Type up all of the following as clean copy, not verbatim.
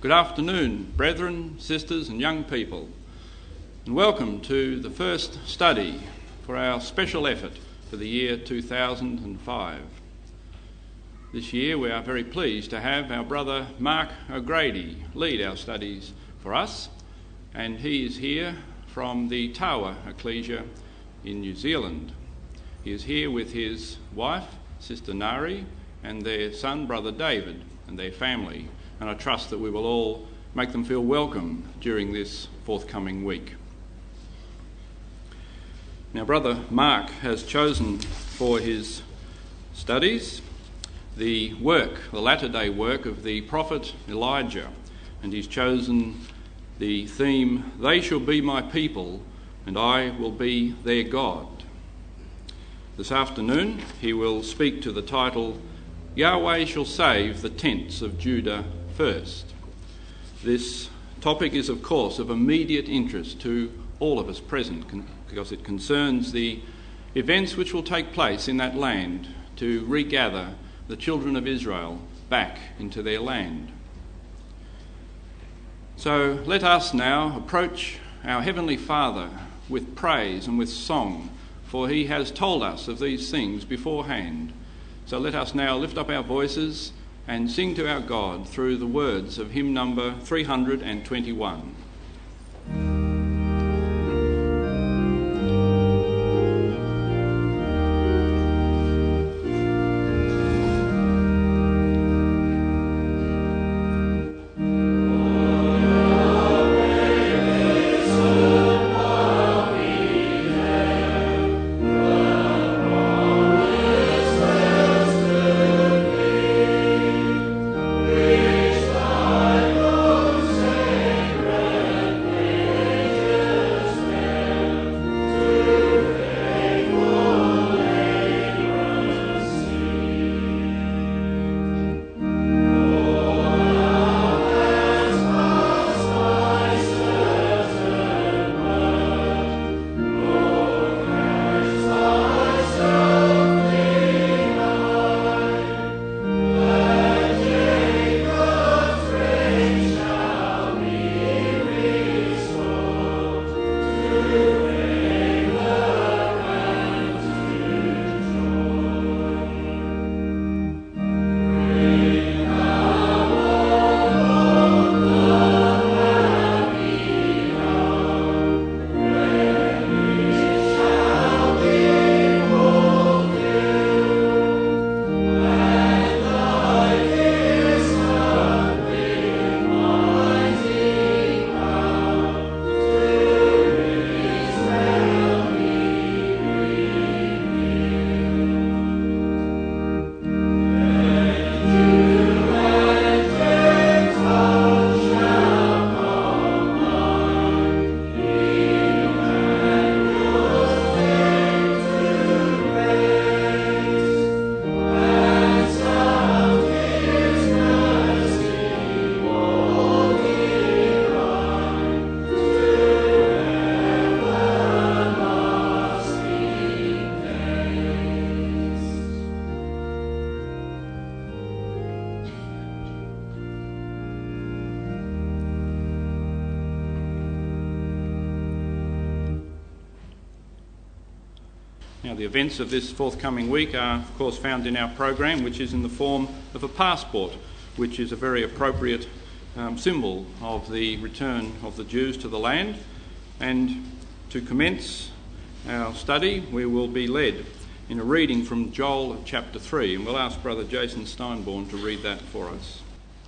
Good afternoon, brethren, sisters and young people, and welcome to the first study for our special effort for the year 2005. This year we are very pleased to have our brother Mark O'Grady lead our studies for us, and he is here from the Tawa Ecclesia in New Zealand. He is here with his wife, Sister Nari, and their son, Brother David, and their family, and I trust that we will all make them feel welcome during this forthcoming week. Now, Brother Mark has chosen for his studies the latter-day work of the prophet Elijah, and he's chosen the theme, "They shall be my people, and I will be their God." This afternoon he will speak to the title, "Yahweh shall save the tents of Judah first." This topic is, of course, of immediate interest to all of us present because it concerns the events which will take place in that land to regather the children of Israel back into their land. So let us now approach our Heavenly Father with praise and with song, for he has told us of these things beforehand. So let us now lift up our voices and sing to our God through the words of hymn number 321. Now, the events of this forthcoming week are, of course, found in our program, which is in the form of a passport, which is a very appropriate symbol of the return of the Jews to the land. And to commence our study, we will be led in a reading from Joel chapter 3, and we'll ask Brother Jason Steinborn to read that for us.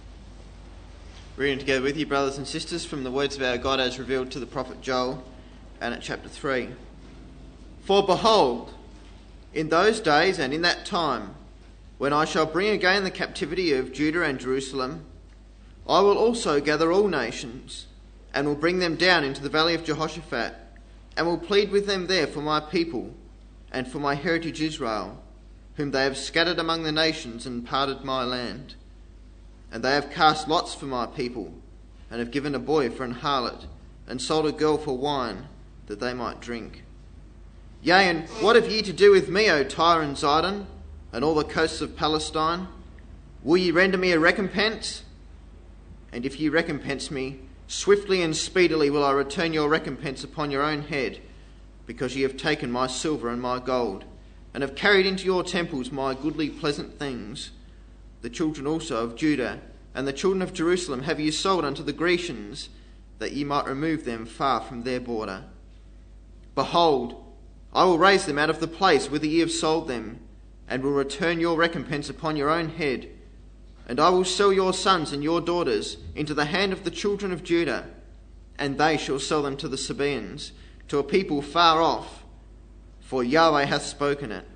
Reading together with you, brothers and sisters, from the words of our God as revealed to the prophet Joel, and at chapter 3. For behold, in those days and in that time, when I shall bring again the captivity of Judah and Jerusalem, I will also gather all nations, and will bring them down into the valley of Jehoshaphat, and will plead with them there for my people, and for my heritage Israel, whom they have scattered among the nations and parted my land. And they have cast lots for my people, and have given a boy for an harlot, and sold a girl for wine, that they might drink. Yea, and what have ye to do with me, O Tyre and Zidon, and all the coasts of Palestine? Will ye render me a recompense? And if ye recompense me, swiftly and speedily will I return your recompense upon your own head, because ye have taken my silver and my gold, and have carried into your temples my goodly pleasant things. The children also of Judah and the children of Jerusalem have ye sold unto the Grecians, that ye might remove them far from their border. Behold, I will raise them out of the place whither ye have sold them, and will return your recompense upon your own head. And I will sell your sons and your daughters into the hand of the children of Judah, and they shall sell them to the Sabaeans, to a people far off, for Yahweh hath spoken it.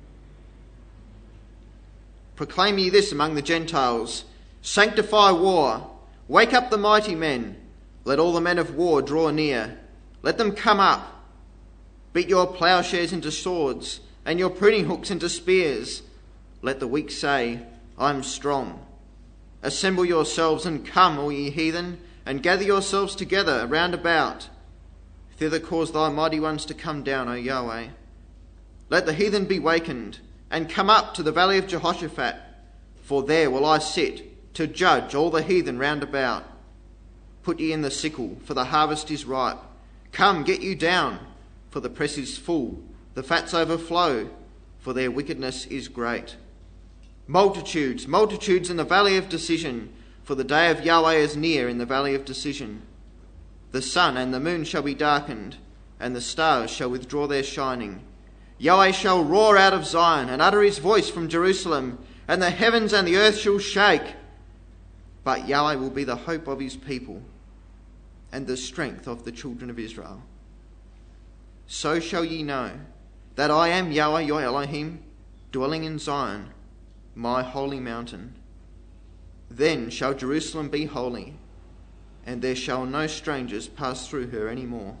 Proclaim ye this among the Gentiles, sanctify war, wake up the mighty men, let all the men of war draw near, let them come up, beat your plowshares into swords, and your pruning hooks into spears. Let the weak say, I am strong. Assemble yourselves and come, all ye heathen, and gather yourselves together round about. Thither cause thy mighty ones to come down, O Yahweh. Let the heathen be wakened, and come up to the valley of Jehoshaphat, for there will I sit to judge all the heathen round about. Put ye in the sickle, for the harvest is ripe. Come, get you down, for the press is full, the fats overflow, for their wickedness is great. Multitudes, multitudes in the valley of decision, for the day of Yahweh is near in the valley of decision. The sun and the moon shall be darkened, and the stars shall withdraw their shining. Yahweh shall roar out of Zion, and utter his voice from Jerusalem, and the heavens and the earth shall shake. But Yahweh will be the hope of his people, and the strength of the children of Israel. So shall ye know that I am Yahweh your Elohim, dwelling in Zion, my holy mountain. Then shall Jerusalem be holy, and there shall no strangers pass through her any more.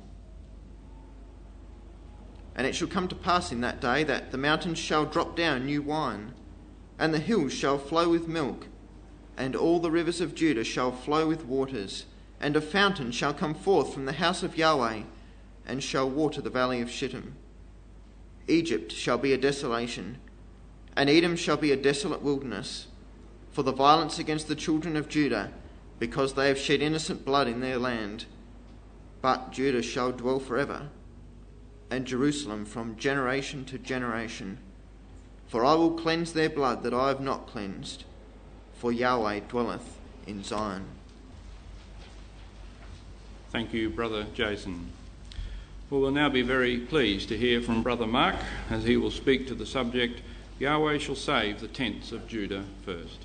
And it shall come to pass in that day that the mountains shall drop down new wine, and the hills shall flow with milk, and all the rivers of Judah shall flow with waters, and a fountain shall come forth from the house of Yahweh, and shall water the valley of Shittim. Egypt shall be a desolation, and Edom shall be a desolate wilderness, for the violence against the children of Judah, because they have shed innocent blood in their land. But Judah shall dwell forever, and Jerusalem from generation to generation. For I will cleanse their blood that I have not cleansed, for Yahweh dwelleth in Zion. Thank you, Brother Jason. We will now be very pleased to hear from Brother Mark as he will speak to the subject, Yahweh shall save the tents of Judah first.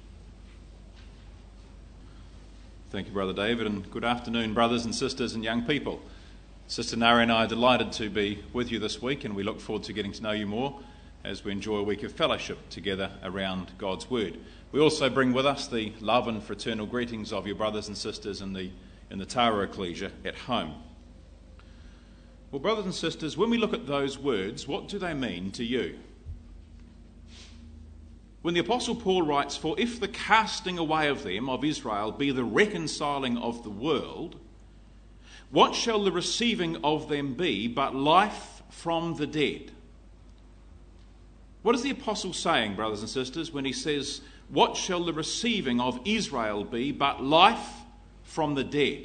Thank you, Brother David, and good afternoon, brothers and sisters and young people. Sister Nari and I are delighted to be with you this week, and we look forward to getting to know you more as we enjoy a week of fellowship together around God's Word. We also bring with us the love and fraternal greetings of your brothers and sisters in the Tara Ecclesia at home. Well, brothers and sisters, when we look at those words, what do they mean to you? When the Apostle Paul writes, for if the casting away of them, of Israel, be the reconciling of the world, what shall the receiving of them be but life from the dead? What is the Apostle saying, brothers and sisters, when he says, what shall the receiving of Israel be but life from the dead?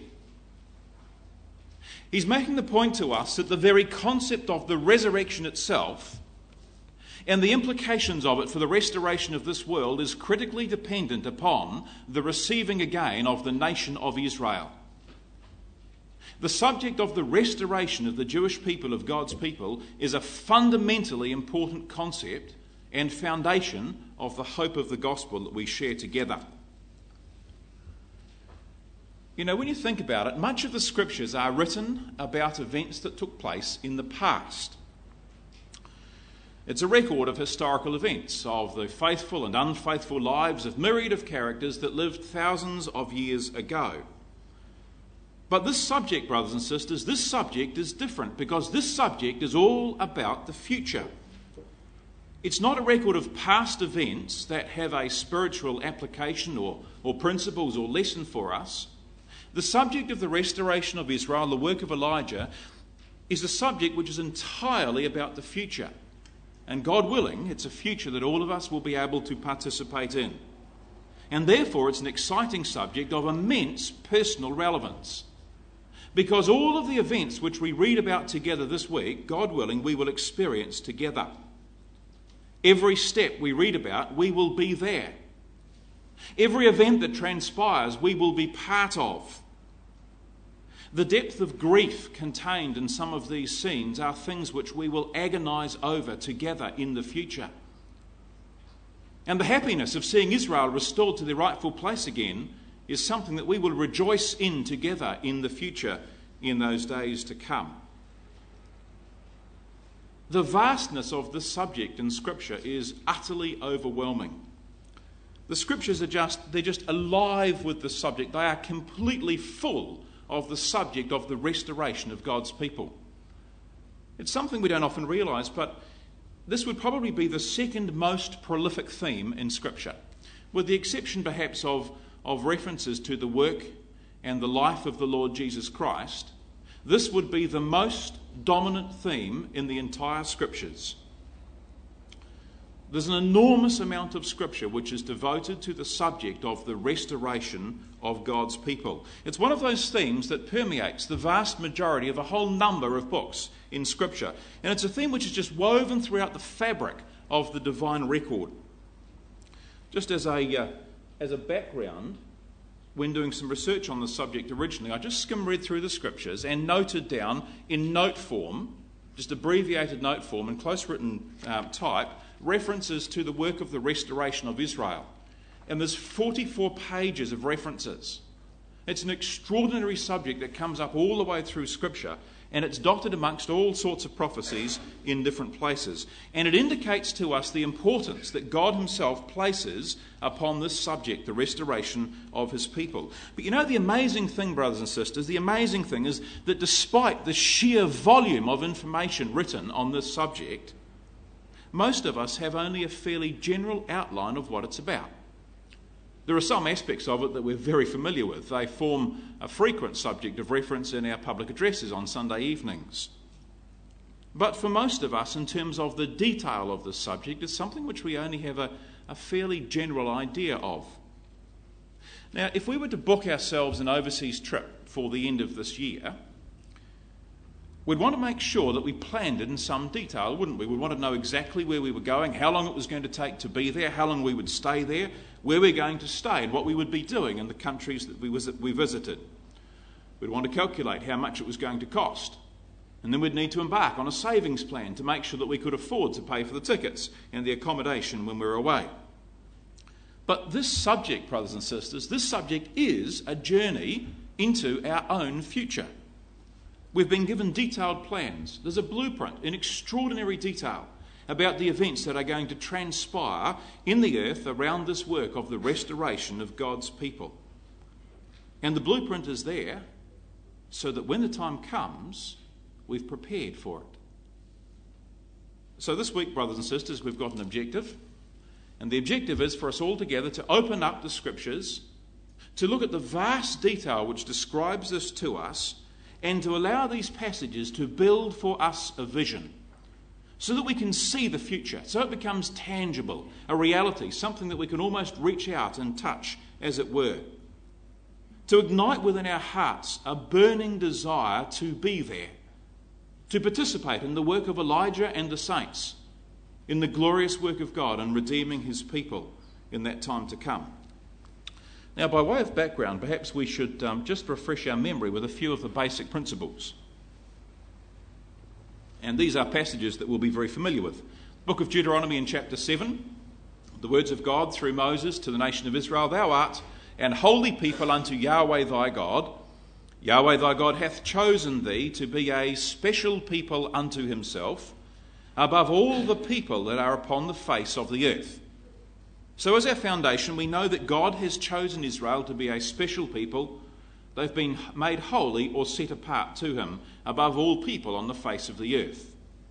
He's making the point to us that the very concept of the resurrection itself and the implications of it for the restoration of this world is critically dependent upon the receiving again of the nation of Israel. The subject of the restoration of the Jewish people, of God's people, is a fundamentally important concept and foundation of the hope of the gospel that we share together. You know, when you think about it, much of the scriptures are written about events that took place in the past. It's a record of historical events, of the faithful and unfaithful lives of myriad of characters that lived thousands of years ago. But this subject, brothers and sisters, this subject is different because this subject is all about the future. It's not a record of past events that have a spiritual application or principles or lesson for us. The subject of the restoration of Israel, the work of Elijah, is a subject which is entirely about the future. And God willing, it's a future that all of us will be able to participate in. And therefore it's an exciting subject of immense personal relevance. Because all of the events which we read about together this week, God willing, we will experience together. Every step we read about, we will be there. Every event that transpires, we will be part of. The depth of grief contained in some of these scenes are things which we will agonise over together in the future. And the happiness of seeing Israel restored to their rightful place again is something that we will rejoice in together in the future, in those days to come. The vastness of this subject in Scripture is utterly overwhelming. The Scriptures are just alive with the subject. They are completely full of the subject of the restoration of God's people. It's something we don't often realise, but this would probably be the second most prolific theme in Scripture, with the exception perhaps of references to the work and the life of the Lord Jesus Christ. This would be the most dominant theme in the entire Scriptures. There's an enormous amount of Scripture which is devoted to the subject of the restoration of God's people. It's one of those themes that permeates the vast majority of a whole number of books in Scripture. And it's a theme which is just woven throughout the fabric of the divine record. Just as a background, when doing some research on the subject originally, I just skim-read through the Scriptures and noted down in note form, just abbreviated note form in close written type, references to the work of the restoration of Israel. And there's 44 pages of references. It's an extraordinary subject that comes up all the way through Scripture, and it's dotted amongst all sorts of prophecies in different places. And it indicates to us the importance that God himself places upon this subject, the restoration of his people. But you know, the amazing thing, brothers and sisters, the amazing thing is that despite the sheer volume of information written on this subject, most of us have only a fairly general outline of what it's about. There are some aspects of it that we're very familiar with. They form a frequent subject of reference in our public addresses on Sunday evenings. But for most of us, in terms of the detail of this subject, it's something which we only have a fairly general idea of. Now, if we were to book ourselves an overseas trip for the end of this year, we'd want to make sure that we planned it in some detail, wouldn't we? We'd want to know exactly where we were going, how long it was going to take to be there, how long we would stay there, where we're going to stay, and what we would be doing in the countries that we visited. We'd want to calculate how much it was going to cost. And then we'd need to embark on a savings plan to make sure that we could afford to pay for the tickets and the accommodation when we were away. But this subject, brothers and sisters, this subject is a journey into our own future. We've been given detailed plans. There's a blueprint in extraordinary detail about the events that are going to transpire in the earth around this work of the restoration of God's people. And the blueprint is there so that when the time comes, we've prepared for it. So this week, brothers and sisters, we've got an objective. And the objective is for us all together to open up the Scriptures, to look at the vast detail which describes this to us, and to allow these passages to build for us a vision so that we can see the future, so it becomes tangible, a reality, something that we can almost reach out and touch, as it were. To ignite within our hearts a burning desire to be there, to participate in the work of Elijah and the saints, in the glorious work of God and redeeming his people in that time to come. Now, by way of background, perhaps we should just refresh our memory with a few of the basic principles. And these are passages that we'll be very familiar with. Book of Deuteronomy in chapter 7, the words of God through Moses to the nation of Israel, "Thou art an holy people unto Yahweh thy God. Yahweh thy God hath chosen thee to be a special people unto himself, above all the people that are upon the face of the earth." So as our foundation, we know that God has chosen Israel to be a special people. They've been made holy or set apart to him above all people on the face of the earth.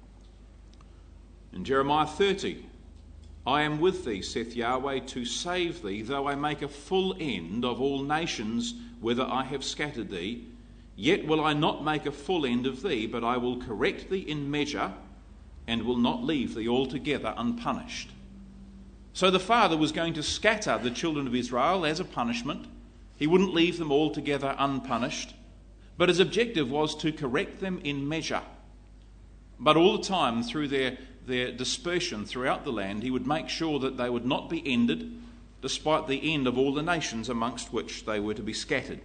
In Jeremiah 30, "I am with thee, saith Yahweh, to save thee, though I make a full end of all nations, whither I have scattered thee. Yet will I not make a full end of thee, but I will correct thee in measure, and will not leave thee altogether unpunished." So the Father was going to scatter the children of Israel as a punishment. He wouldn't leave them altogether unpunished, but his objective was to correct them in measure. But all the time, through their dispersion throughout the land, he would make sure that they would not be ended, despite the end of all the nations amongst which they were to be scattered.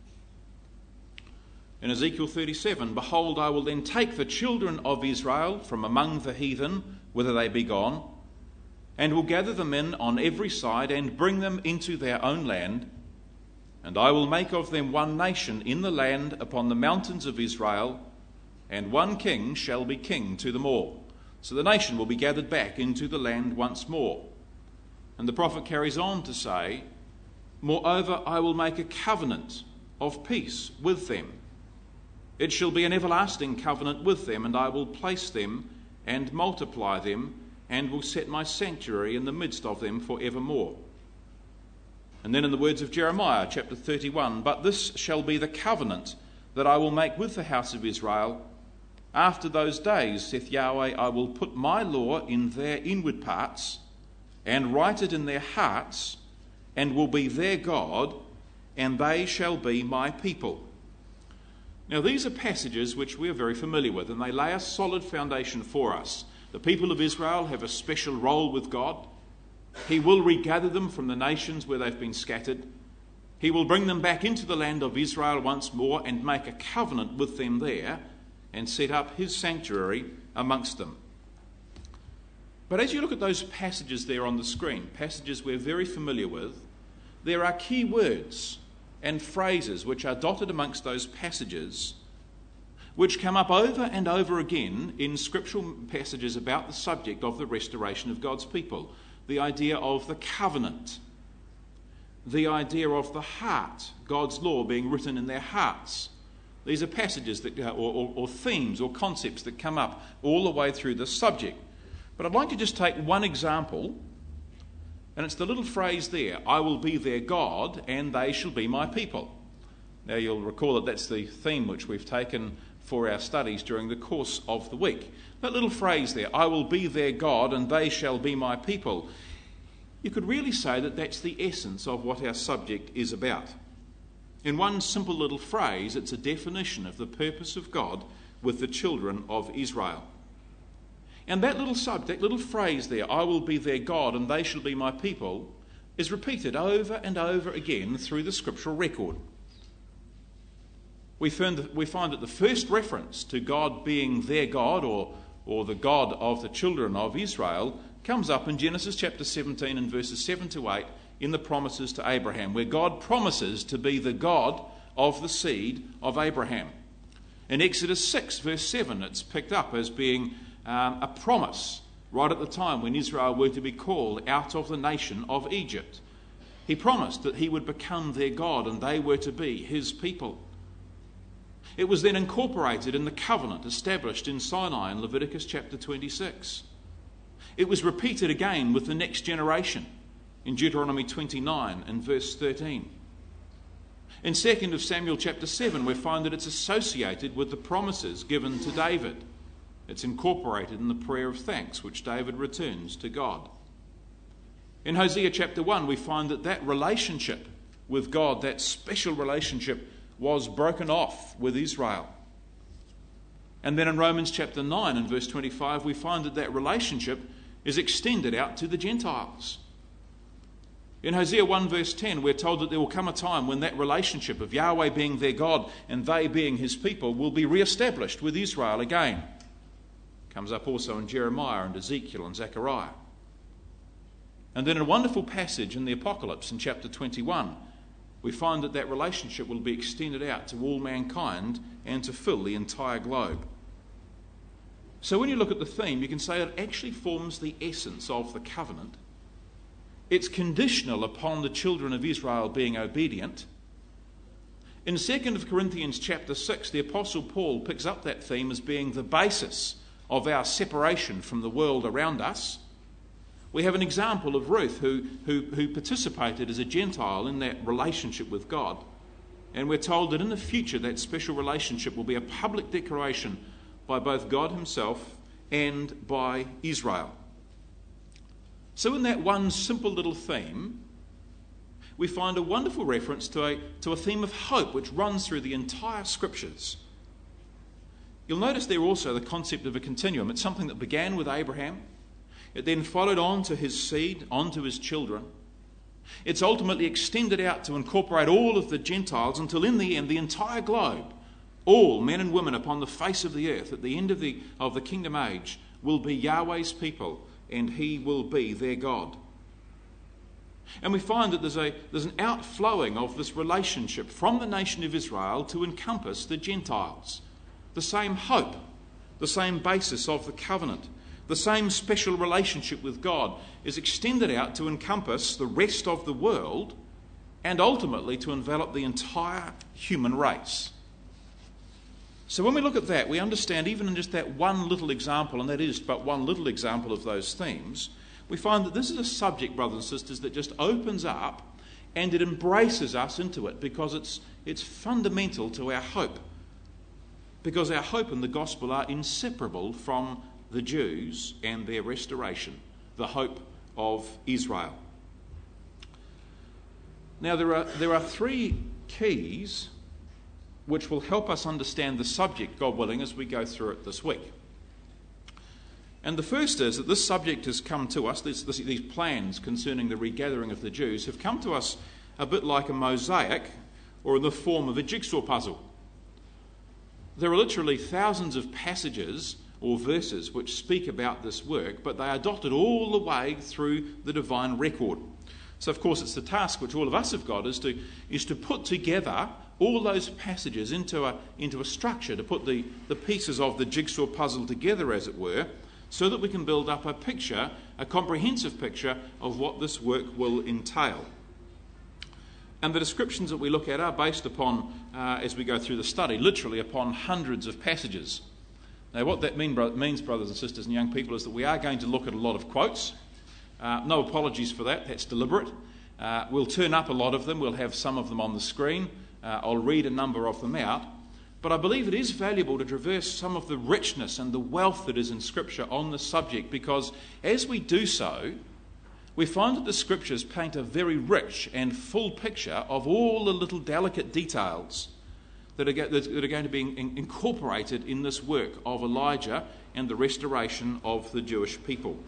In Ezekiel 37, behold, I will then take the children of Israel from among the heathen, whither they be gone, and will gather them in on every side, and bring them into their own land. And I will make of them one nation in the land upon the mountains of Israel, and one king shall be king to them all. So the nation will be gathered back into the land once more. And the prophet carries on to say, moreover, I will make a covenant of peace with them. It shall be an everlasting covenant with them, and I will place them and multiply them, and will set my sanctuary in the midst of them for evermore. And then in the words of Jeremiah, chapter 31, but this shall be the covenant that I will make with the house of Israel. After those days, saith Yahweh, I will put my law in their inward parts, and write it in their hearts, and will be their God, and they shall be my people. Now these are passages which we are very familiar with, and they lay a solid foundation for us. The people of Israel have a special role with God. He will regather them from the nations where they've been scattered. He will bring them back into the land of Israel once more and make a covenant with them there and set up his sanctuary amongst them. But as you look at those passages there on the screen, passages we're very familiar with, there are key words and phrases which are dotted amongst those passages which come up over and over again in scriptural passages about the subject of the restoration of God's people. The idea of the covenant, the idea of the heart, God's law being written in their hearts. These are passages that, or themes or concepts that come up all the way through this subject. But I'd like to just take one example, and it's the little phrase there, I will be their God and they shall be my people. Now you'll recall that that's the theme which we've taken for our studies during the course of the week. That little phrase there, I will be their God and they shall be my people. You could really say that that's the essence of what our subject is about. In one simple little phrase, it's a definition of the purpose of God with the children of Israel. And that little phrase there, I will be their God and they shall be my people, is repeated over and over again through the scriptural record. We find that the first reference to God being their God or the God of the children of Israel comes up in Genesis chapter 17 and verses 7 to 8 in the promises to Abraham, where God promises to be the God of the seed of Abraham. In Exodus 6 verse 7 it's picked up as being a promise right at the time when Israel were to be called out of the nation of Egypt. He promised that he would become their God and they were to be his people. It was then incorporated in the covenant established in Sinai in Leviticus chapter 26. It was repeated again with the next generation in Deuteronomy 29 and verse 13. In 2 Samuel chapter 7 we find that it's associated with the promises given to David. It's incorporated in the prayer of thanks which David returns to God. In Hosea chapter 1 we find that relationship with God, that special relationship, was broken off with Israel. And then in Romans chapter 9 and verse 25 we find that relationship is extended out to the Gentiles. In Hosea 1 verse 10 we're told that there will come a time when that relationship of Yahweh being their God and they being his people will be re-established with Israel again. Comes up also in Jeremiah and Ezekiel and Zechariah. And then in a wonderful passage in the Apocalypse in chapter 21 we find that relationship will be extended out to all mankind and to fill the entire globe. So when you look at the theme, you can say it actually forms the essence of the covenant. It's conditional upon the children of Israel being obedient. In 2 Corinthians chapter 6, the Apostle Paul picks up that theme as being the basis of our separation from the world around us. We have an example of Ruth who participated as a Gentile in that relationship with God. And we're told that in the future that special relationship will be a public declaration by both God himself and by Israel. So in that one simple little theme, we find a wonderful reference to a theme of hope which runs through the entire Scriptures. You'll notice there also the concept of a continuum. It's something that began with Abraham. It then followed on to his seed, on to his children. It's ultimately extended out to incorporate all of the Gentiles until in the end the entire globe, all men and women upon the face of the earth at the end of the kingdom age will be Yahweh's people and he will be their God. And we find that there's an outflowing of this relationship from the nation of Israel to encompass the Gentiles. The same hope, the same basis of the covenant, the same special relationship with God is extended out to encompass the rest of the world and ultimately to envelop the entire human race. So when we look at that, we understand even in just that one little example, and that is but one little example of those themes, we find that this is a subject, brothers and sisters, that just opens up and it embraces us into it because it's fundamental to our hope. Because our hope and the gospel are inseparable from the Jews and their restoration, the hope of Israel. Now there are three keys which will help us understand the subject, God willing, as we go through it this week. And the first is that this subject has come to us, these plans concerning the regathering of the Jews have come to us a bit like a mosaic or in the form of a jigsaw puzzle. There are literally thousands of passages or verses which speak about this work, but they are dotted all the way through the divine record. So, of course, it's the task which all of us have got is to put together all those passages into a structure, to put the pieces of the jigsaw puzzle together, as it were, so that we can build up a picture, a comprehensive picture of what this work will entail. And the descriptions that we look at are based upon, as we go through the study, literally upon hundreds of passages. Now, what that means, brothers and sisters and young people, is that we are going to look at a lot of quotes. No apologies for that, that's deliberate. We'll turn up a lot of them, we'll have some of them on the screen. I'll read a number of them out. But I believe it is valuable to traverse some of the richness and the wealth that is in Scripture on the subject, because as we do so, we find that the Scriptures paint a very rich and full picture of all the little delicate details that are going to be incorporated in this work of Elijah and the restoration of the Jewish people.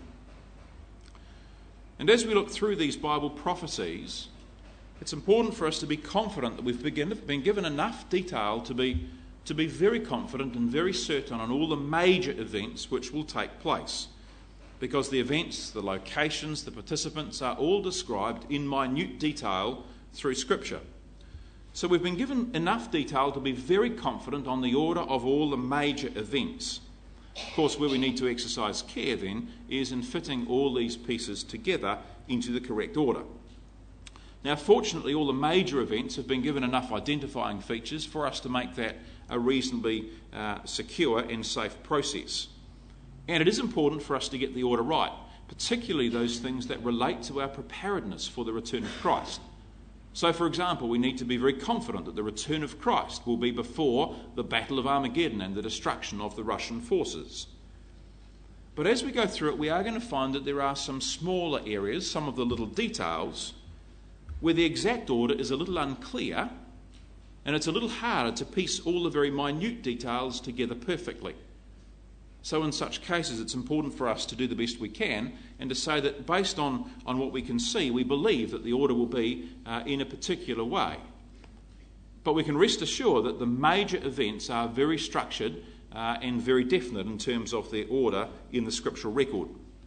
And as we look through these Bible prophecies, it's important for us to be confident that we've been given enough detail to be very confident and very certain on all the major events which will take place. Because the events, the locations, the participants are all described in minute detail through Scripture. So we've been given enough detail to be very confident on the order of all the major events. Of course, where we need to exercise care then is in fitting all these pieces together into the correct order. Now, fortunately, all the major events have been given enough identifying features for us to make that a reasonably secure and safe process. And it is important for us to get the order right, particularly those things that relate to our preparedness for the return of Christ. So, for example, we need to be very confident that the return of Christ will be before the Battle of Armageddon and the destruction of the Russian forces. But as we go through it, we are going to find that there are some smaller areas, some of the little details, where the exact order is a little unclear, and it's a little harder to piece all the very minute details together perfectly. So in such cases, it's important for us to do the best we can and to say that based on what we can see, we believe that the order will be in a particular way. But we can rest assured that the major events are very structured and very definite in terms of their order in the scriptural record.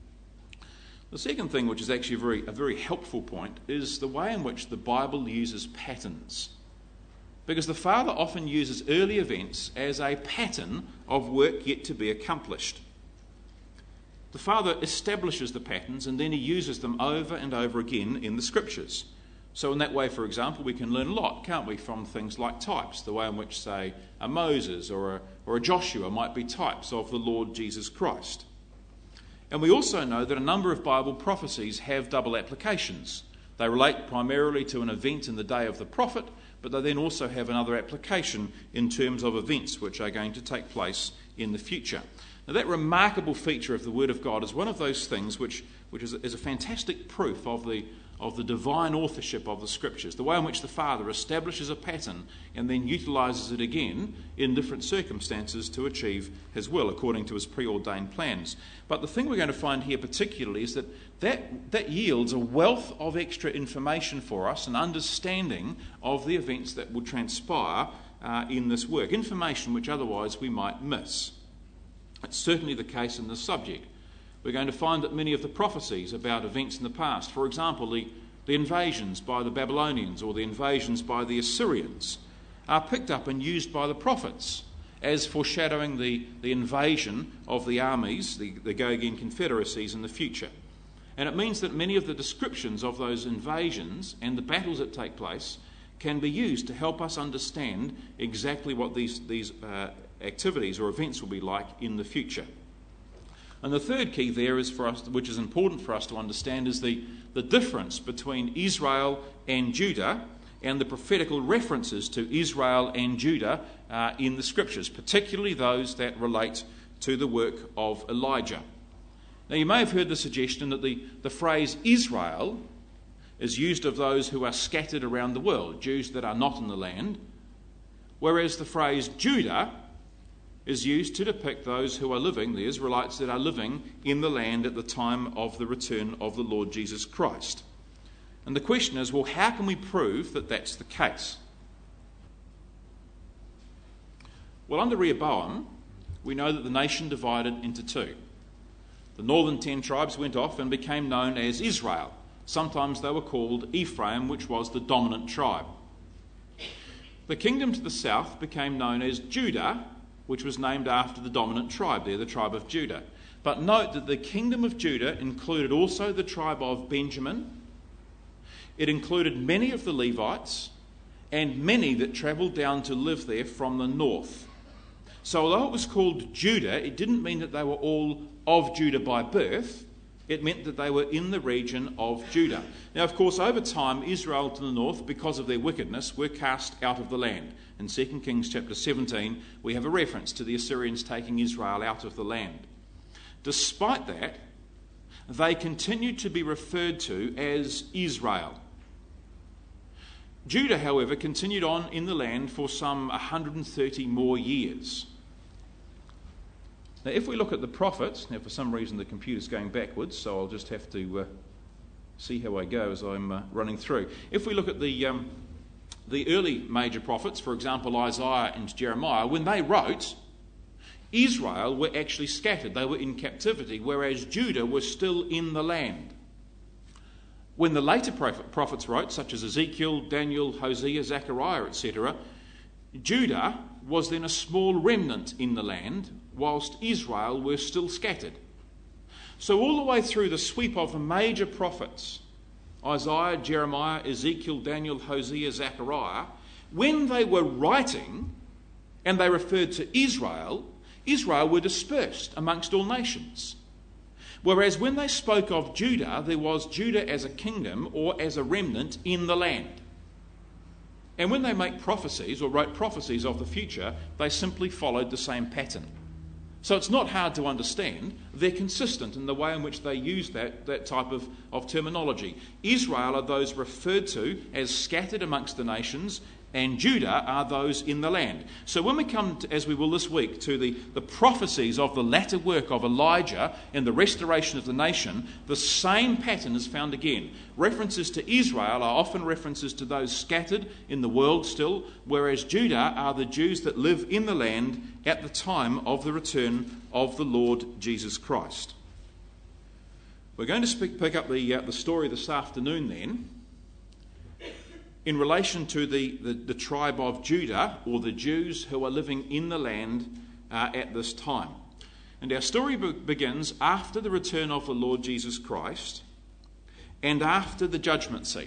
The second thing, which is actually a very helpful point, is the way in which the Bible uses patterns. Because the Father often uses early events as a pattern of work yet to be accomplished. The Father establishes the patterns and then he uses them over and over again in the Scriptures. So in that way, for example, we can learn a lot, can't we, from things like types, the way in which, say, a Moses or a Joshua might be types of the Lord Jesus Christ. And we also know that a number of Bible prophecies have double applications. They relate primarily to an event in the day of the prophet, but they then also have another application in terms of events which are going to take place in the future. Now, that remarkable feature of the Word of God is one of those things which is a fantastic proof of the divine authorship of the Scriptures, the way in which the Father establishes a pattern and then utilises it again in different circumstances to achieve his will according to his preordained plans. But the thing we're going to find here particularly is that yields a wealth of extra information for us, an understanding of the events that will transpire in this work, information which otherwise we might miss. It's certainly the case in this subject. We're going to find that many of the prophecies about events in the past, for example, the invasions by the Babylonians or the invasions by the Assyrians, are picked up and used by the prophets as foreshadowing the invasion of the armies, the Gogian confederacies in the future. And it means that many of the descriptions of those invasions and the battles that take place can be used to help us understand exactly what these activities or events will be like in the future. And the third key there is for us, which is important for us to understand, is the difference between Israel and Judah and the prophetical references to Israel and Judah in the Scriptures, particularly those that relate to the work of Elijah. Now, you may have heard the suggestion that the phrase Israel is used of those who are scattered around the world, Jews that are not in the land, whereas the phrase Judah is used to depict those who are living, the Israelites that are living in the land at the time of the return of the Lord Jesus Christ. And the question is, well, how can we prove that that's the case? Well, under Rehoboam, we know that the nation divided into two. The northern 10 tribes went off and became known as Israel. Sometimes they were called Ephraim, which was the dominant tribe. The kingdom to the south became known as Judah, which was named after the dominant tribe there, the tribe of Judah. But note that the kingdom of Judah included also the tribe of Benjamin. It included many of the Levites and many that travelled down to live there from the north. So although it was called Judah, it didn't mean that they were all of Judah by birth. It meant that they were in the region of Judah. Now, of course, over time, Israel to the north, because of their wickedness, were cast out of the land. In 2 Kings chapter 17, we have a reference to the Assyrians taking Israel out of the land. Despite that, they continued to be referred to as Israel. Judah, however, continued on in the land for some 130 more years. Now, if we look at the prophets, now for some reason the computer's going backwards, so I'll just have to see how I go as I'm running through. If we look at the early major prophets, for example Isaiah and Jeremiah, when they wrote, Israel were actually scattered. They were in captivity, whereas Judah was still in the land. When the later prophets wrote, such as Ezekiel, Daniel, Hosea, Zechariah, etc., Judah was then a small remnant in the land, whilst Israel were still scattered. So all the way through the sweep of the major prophets, Isaiah, Jeremiah, Ezekiel, Daniel, Hosea, Zechariah, when they were writing and they referred to Israel, Israel were dispersed amongst all nations. Whereas when they spoke of Judah, there was Judah as a kingdom or as a remnant in the land. And when they make prophecies or wrote prophecies of the future, they simply followed the same pattern. So it's not hard to understand. They're consistent in the way in which they use that type of terminology. Israel are those referred to as scattered amongst the nations, and Judah are those in the land. So when we come, as we will this week, to the prophecies of the latter work of Elijah and the restoration of the nation, the same pattern is found again. References to Israel are often references to those scattered in the world still, whereas Judah are the Jews that live in the land at the time of the return of the Lord Jesus Christ. We're going to pick up the story this afternoon then, in relation to the tribe of Judah, or the Jews who are living in the land at this time. And our story begins after the return of the Lord Jesus Christ and after the judgment seat.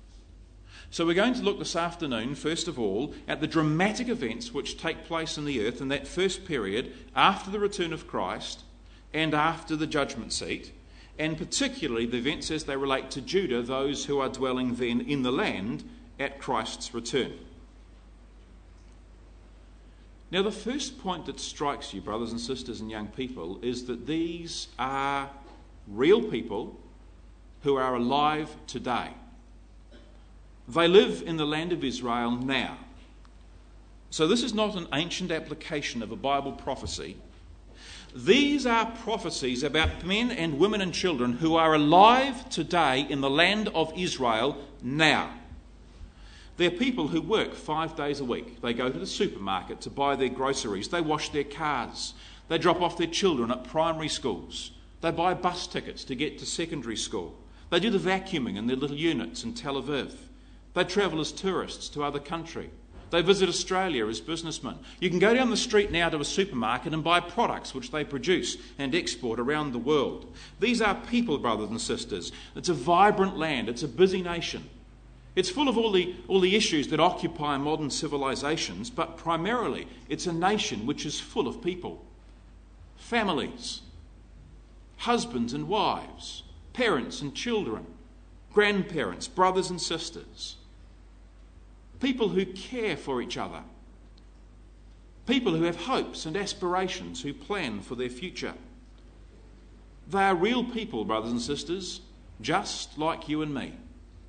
So we're going to look this afternoon, first of all, at the dramatic events which take place in the earth in that first period after the return of Christ and after the judgment seat, and particularly the events as they relate to Judah, those who are dwelling then in the land at Christ's return. Now, the first point that strikes you, brothers and sisters and young people, is that these are real people who are alive today. They live in the land of Israel now. So this is not an ancient application of a Bible prophecy. These are prophecies about men and women and children who are alive today in the land of Israel now. They're people who work 5 days a week. They go to the supermarket to buy their groceries. They wash their cars. They drop off their children at primary schools. They buy bus tickets to get to secondary school. They do the vacuuming in their little units in Tel Aviv. They travel as tourists to other countries. They visit Australia as businessmen. You can go down the street now to a supermarket and buy products which they produce and export around the world. These are people, brothers and sisters. It's a vibrant land. It's a busy nation. It's full of all the issues that occupy modern civilizations, but primarily it's a nation which is full of people. Families, husbands and wives, parents and children, grandparents, brothers and sisters. People who care for each other. People who have hopes and aspirations, who plan for their future. They are real people, brothers and sisters, just like you and me.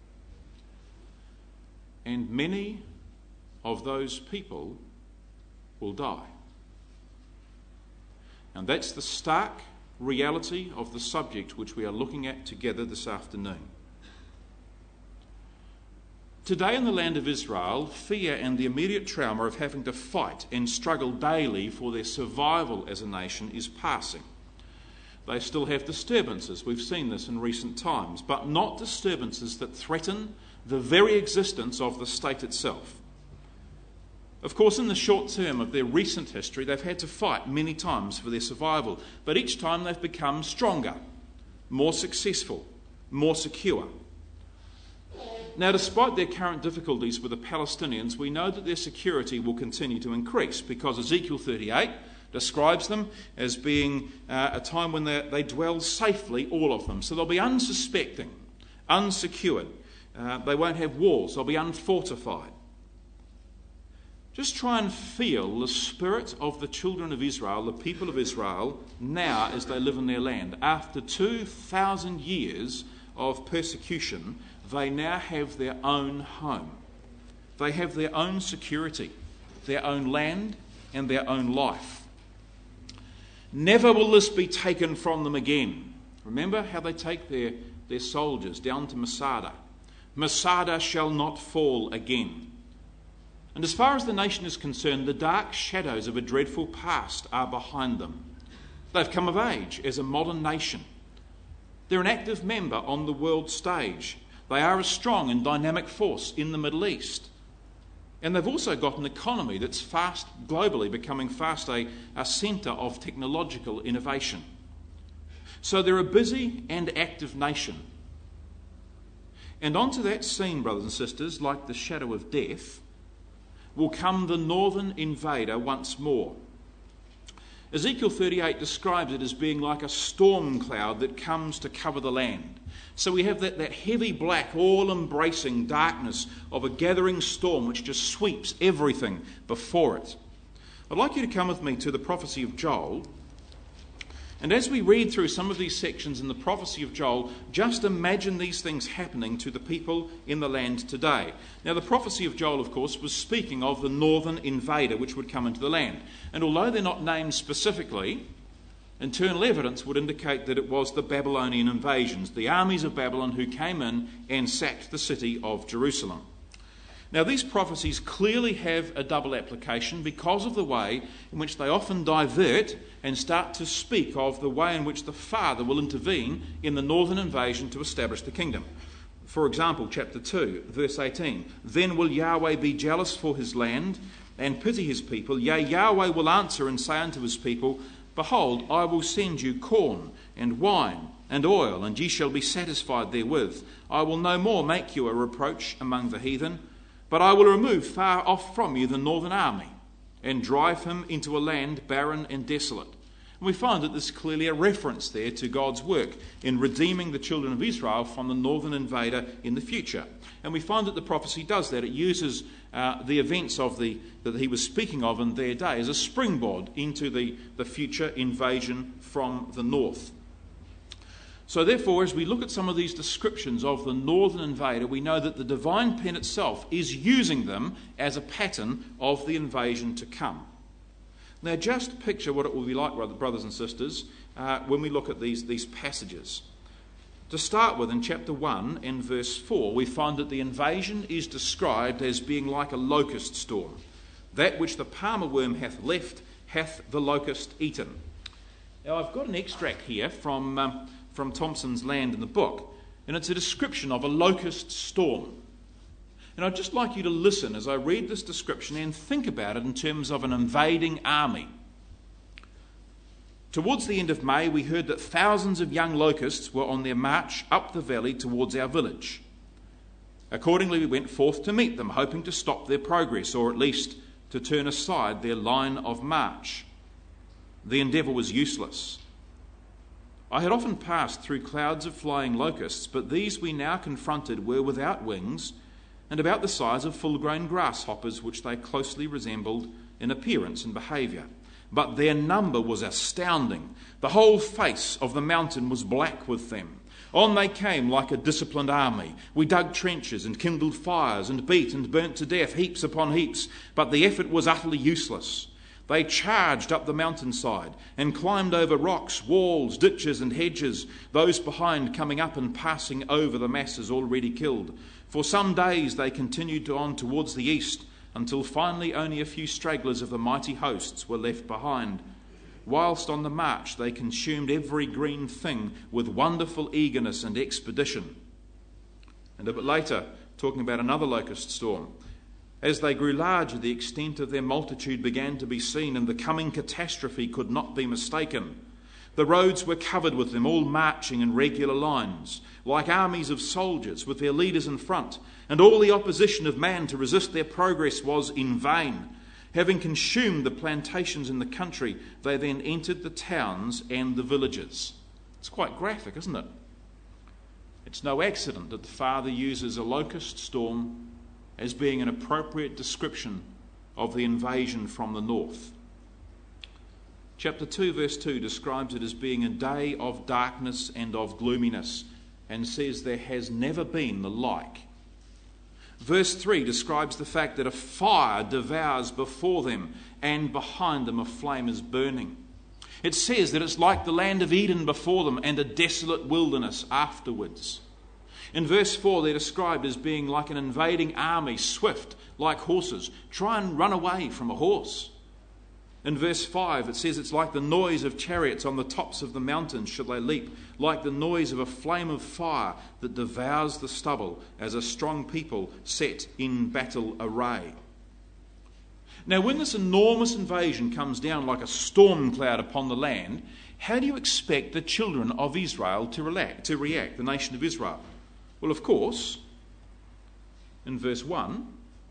And many of those people will die. And that's the stark reality of the subject which we are looking at together this afternoon. Today in the land of Israel, fear and the immediate trauma of having to fight and struggle daily for their survival as a nation is passing. They still have disturbances, we've seen this in recent times, but not disturbances that threaten the very existence of the state itself. Of course, in the short term of their recent history, they've had to fight many times for their survival, but each time they've become stronger, more successful, more secure. Now, despite their current difficulties with the Palestinians, we know that their security will continue to increase because Ezekiel 38 describes them as being a time when they dwell safely, all of them. So they'll be unsuspecting, unsecured. They won't have walls. They'll be unfortified. Just try and feel the spirit of the children of Israel, the people of Israel, now as they live in their land. After 2,000 years of persecution, they now have their own home. They have their own security, their own land and their own life. Never will this be taken from them again. Remember how they take their soldiers down to Masada. Masada shall not fall again. And as far as the nation is concerned, the dark shadows of a dreadful past are behind them. They've come of age as a modern nation. They're an active member on the world stage. They are a strong and dynamic force in the Middle East. And they've also got an economy that's fast, globally becoming fast a centre of technological innovation. So they're a busy and active nation. And onto that scene, brothers and sisters, like the shadow of death, will come the northern invader once more. Ezekiel 38 describes it as being like a storm cloud that comes to cover the land. So we have that heavy black, all-embracing darkness of a gathering storm which just sweeps everything before it. I'd like you to come with me to the prophecy of Joel. And as we read through some of these sections in the prophecy of Joel, just imagine these things happening to the people in the land today. Now, the prophecy of Joel, of course, was speaking of the northern invader which would come into the land. And although they're not named specifically, internal evidence would indicate that it was the Babylonian invasions, the armies of Babylon who came in and sacked the city of Jerusalem. Now, these prophecies clearly have a double application because of the way in which they often divert and start to speak of the way in which the Father will intervene in the northern invasion to establish the kingdom. For example, chapter 2, verse 18, "Then will Yahweh be jealous for his land and pity his people. Yea, Yahweh will answer and say unto his people, Behold, I will send you corn and wine and oil, and ye shall be satisfied therewith. I will no more make you a reproach among the heathen, but I will remove far off from you the northern army, and drive him into a land barren and desolate, And we find that there's clearly a reference there to God's work in redeeming the children of Israel from the northern invader in the future. And we find that the prophecy does that. It uses the events that he was speaking of in their day as a springboard into the future invasion from the north. So therefore, as we look at some of these descriptions of the northern invader, we know that the divine pen itself is using them as a pattern of the invasion to come. Now just picture what it will be like, brothers and sisters, when we look at these passages. To start with, in chapter 1 and verse 4, we find that the invasion is described as being like a locust storm. That which the palmer worm hath left, hath the locust eaten. Now I've got an extract here from Thompson's Land in the book, and it's a description of a locust storm. And I'd just like you to listen as I read this description and think about it in terms of an invading army. Towards the end of May, we heard that thousands of young locusts were on their march up the valley towards our village. Accordingly, we went forth to meet them, hoping to stop their progress, or at least to turn aside their line of march. The endeavour was useless. I had often passed through clouds of flying locusts, but these we now confronted were without wings and about the size of full-grown grasshoppers, which they closely resembled in appearance and behaviour. But their number was astounding. The whole face of the mountain was black with them. On they came like a disciplined army. We dug trenches and kindled fires and beat and burnt to death heaps upon heaps, but the effort was utterly useless. They charged up the mountainside and climbed over rocks, walls, ditches and hedges, those behind coming up and passing over the masses already killed. For some days they continued on towards the east, until finally only a few stragglers of the mighty hosts were left behind. Whilst on the march they consumed every green thing with wonderful eagerness and expedition. And a bit later, talking about another locust storm, as they grew larger, the extent of their multitude began to be seen, and the coming catastrophe could not be mistaken. The roads were covered with them, all marching in regular lines, like armies of soldiers, with their leaders in front, and all the opposition of man to resist their progress was in vain. Having consumed the plantations in the country, they then entered the towns and the villages. It's quite graphic, isn't it? It's no accident that the Father uses a locust storm as being an appropriate description of the invasion from the north. Chapter 2 verse 2 describes it as being a day of darkness and of gloominess, and says there has never been the like. Verse 3 describes the fact that a fire devours before them, and behind them a flame is burning. It says that it's like the land of Eden before them and a desolate wilderness afterwards. In verse 4, they're described as being like an invading army, swift like horses. Try and run away from a horse. In verse 5, it says it's like the noise of chariots on the tops of the mountains should they leap, like the noise of a flame of fire that devours the stubble as a strong people set in battle array. Now, when this enormous invasion comes down like a storm cloud upon the land, how do you expect the children of Israel to react, the nation of Israel? Well, of course, in verse 1,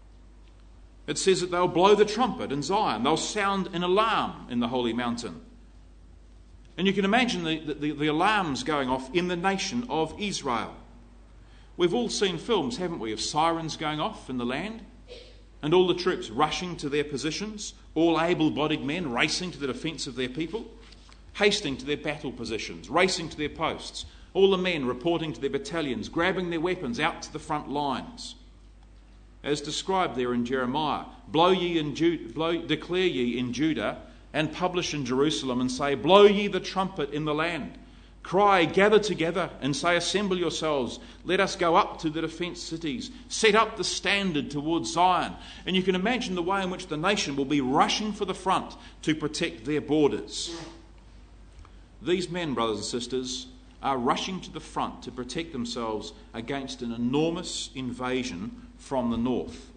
it says that they'll blow the trumpet in Zion. They'll sound an alarm in the holy mountain. And you can imagine the alarms going off in the nation of Israel. We've all seen films, haven't we, of sirens going off in the land, and all the troops rushing to their positions, all able-bodied men racing to the defence of their people, hasting to their battle positions, racing to their posts, all the men reporting to their battalions, grabbing their weapons out to the front lines. As described there in Jeremiah, declare ye in Judah, and publish in Jerusalem, and say, blow ye the trumpet in the land. Cry, gather together, and say, assemble yourselves. Let us go up to the defence cities. Set up the standard towards Zion. And you can imagine the way in which the nation will be rushing for the front to protect their borders. These men, brothers and sisters, are rushing to the front to protect themselves against an enormous invasion from the north.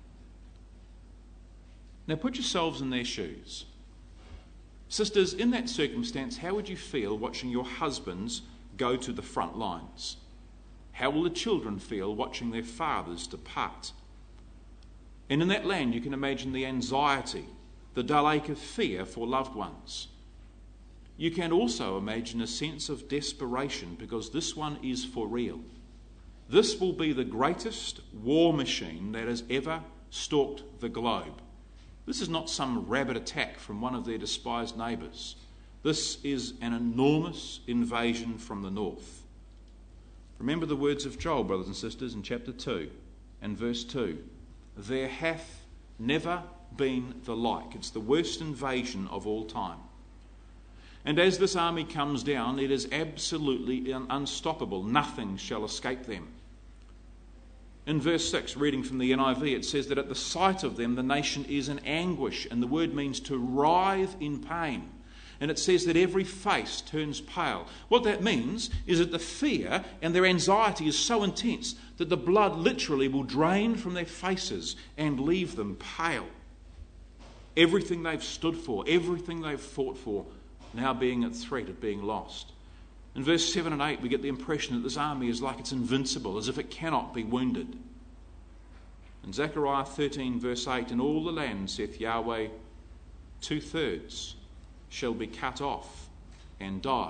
Now put yourselves in their shoes. Sisters, in that circumstance, how would you feel watching your husbands go to the front lines? How will the children feel watching their fathers depart? And in that land, you can imagine the anxiety, the dull ache of fear for loved ones. you can also imagine a sense of desperation, because this one is for real. This will be the greatest war machine that has ever stalked the globe. This is not some rabid attack from one of their despised neighbours. This is an enormous invasion from the north. Remember the words of Joel, brothers and sisters, in chapter 2 and verse 2. There hath never been the like. It's the worst invasion of all time. And as this army comes down, it is absolutely unstoppable. Nothing shall escape them. In verse 6, reading from the NIV, it says that at the sight of them, the nation is in anguish, and the word means to writhe in pain. And it says that every face turns pale. What that means is that the fear and their anxiety is so intense that the blood literally will drain from their faces and leave them pale. Everything they've stood for, everything they've fought for, now being at threat of being lost. In verse 7 and 8, we get the impression that this army is like it's invincible, as if it cannot be wounded. In Zechariah 13, verse 8, in all the land, saith Yahweh, 2/3 shall be cut off and die.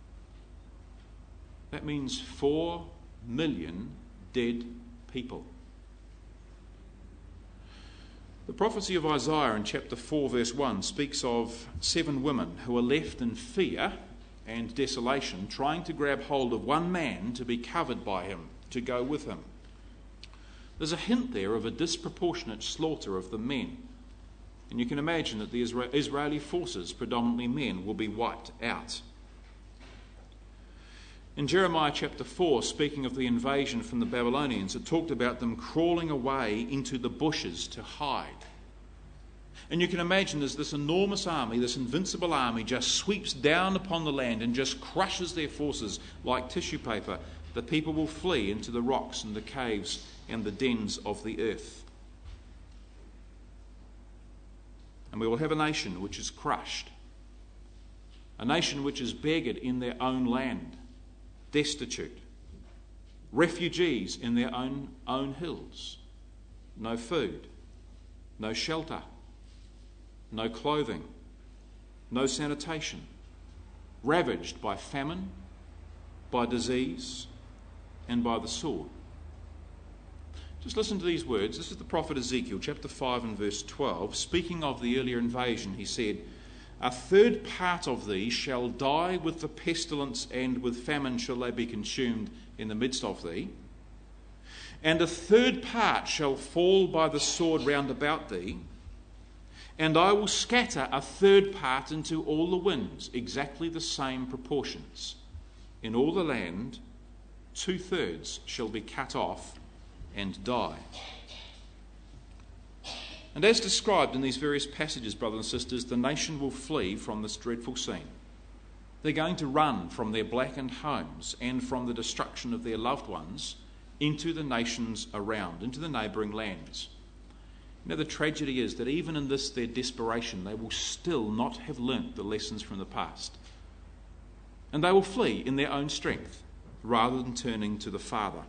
That means 4 million dead people. The prophecy of Isaiah in chapter 4, verse 1, speaks of 7 women who are left in fear and desolation, trying to grab hold of one man to be covered by him, to go with him. There's a hint there of a disproportionate slaughter of the men. And you can imagine that the Israeli forces, predominantly men, will be wiped out. In Jeremiah chapter 4, speaking of the invasion from the Babylonians, it talked about them crawling away into the bushes to hide. And you can imagine as this enormous army, this invincible army, just sweeps down upon the land and just crushes their forces like tissue paper, the people will flee into the rocks and the caves and the dens of the earth. And we will have a nation which is crushed, a nation which is beggared in their own land, destitute, refugees in their own hills, no food, no shelter, no clothing, no sanitation, ravaged by famine, by disease, and by the sword. Just listen to these words. This is the prophet Ezekiel, chapter 5 and verse 12. Speaking of the earlier invasion, he said, "A third part of thee shall die with the pestilence, and with famine shall they be consumed in the midst of thee. And a third part shall fall by the sword round about thee. And I will scatter a third part into all the winds," exactly the same proportions. "In all the land, 2/3 shall be cut off and die." And as described in these various passages, brothers and sisters, the nation will flee from this dreadful scene. They're going to run from their blackened homes and from the destruction of their loved ones into the nations around, into the neighbouring lands. You know, the tragedy is that even in this, their desperation, they will still not have learnt the lessons from the past. And they will flee in their own strength rather than turning to the Father.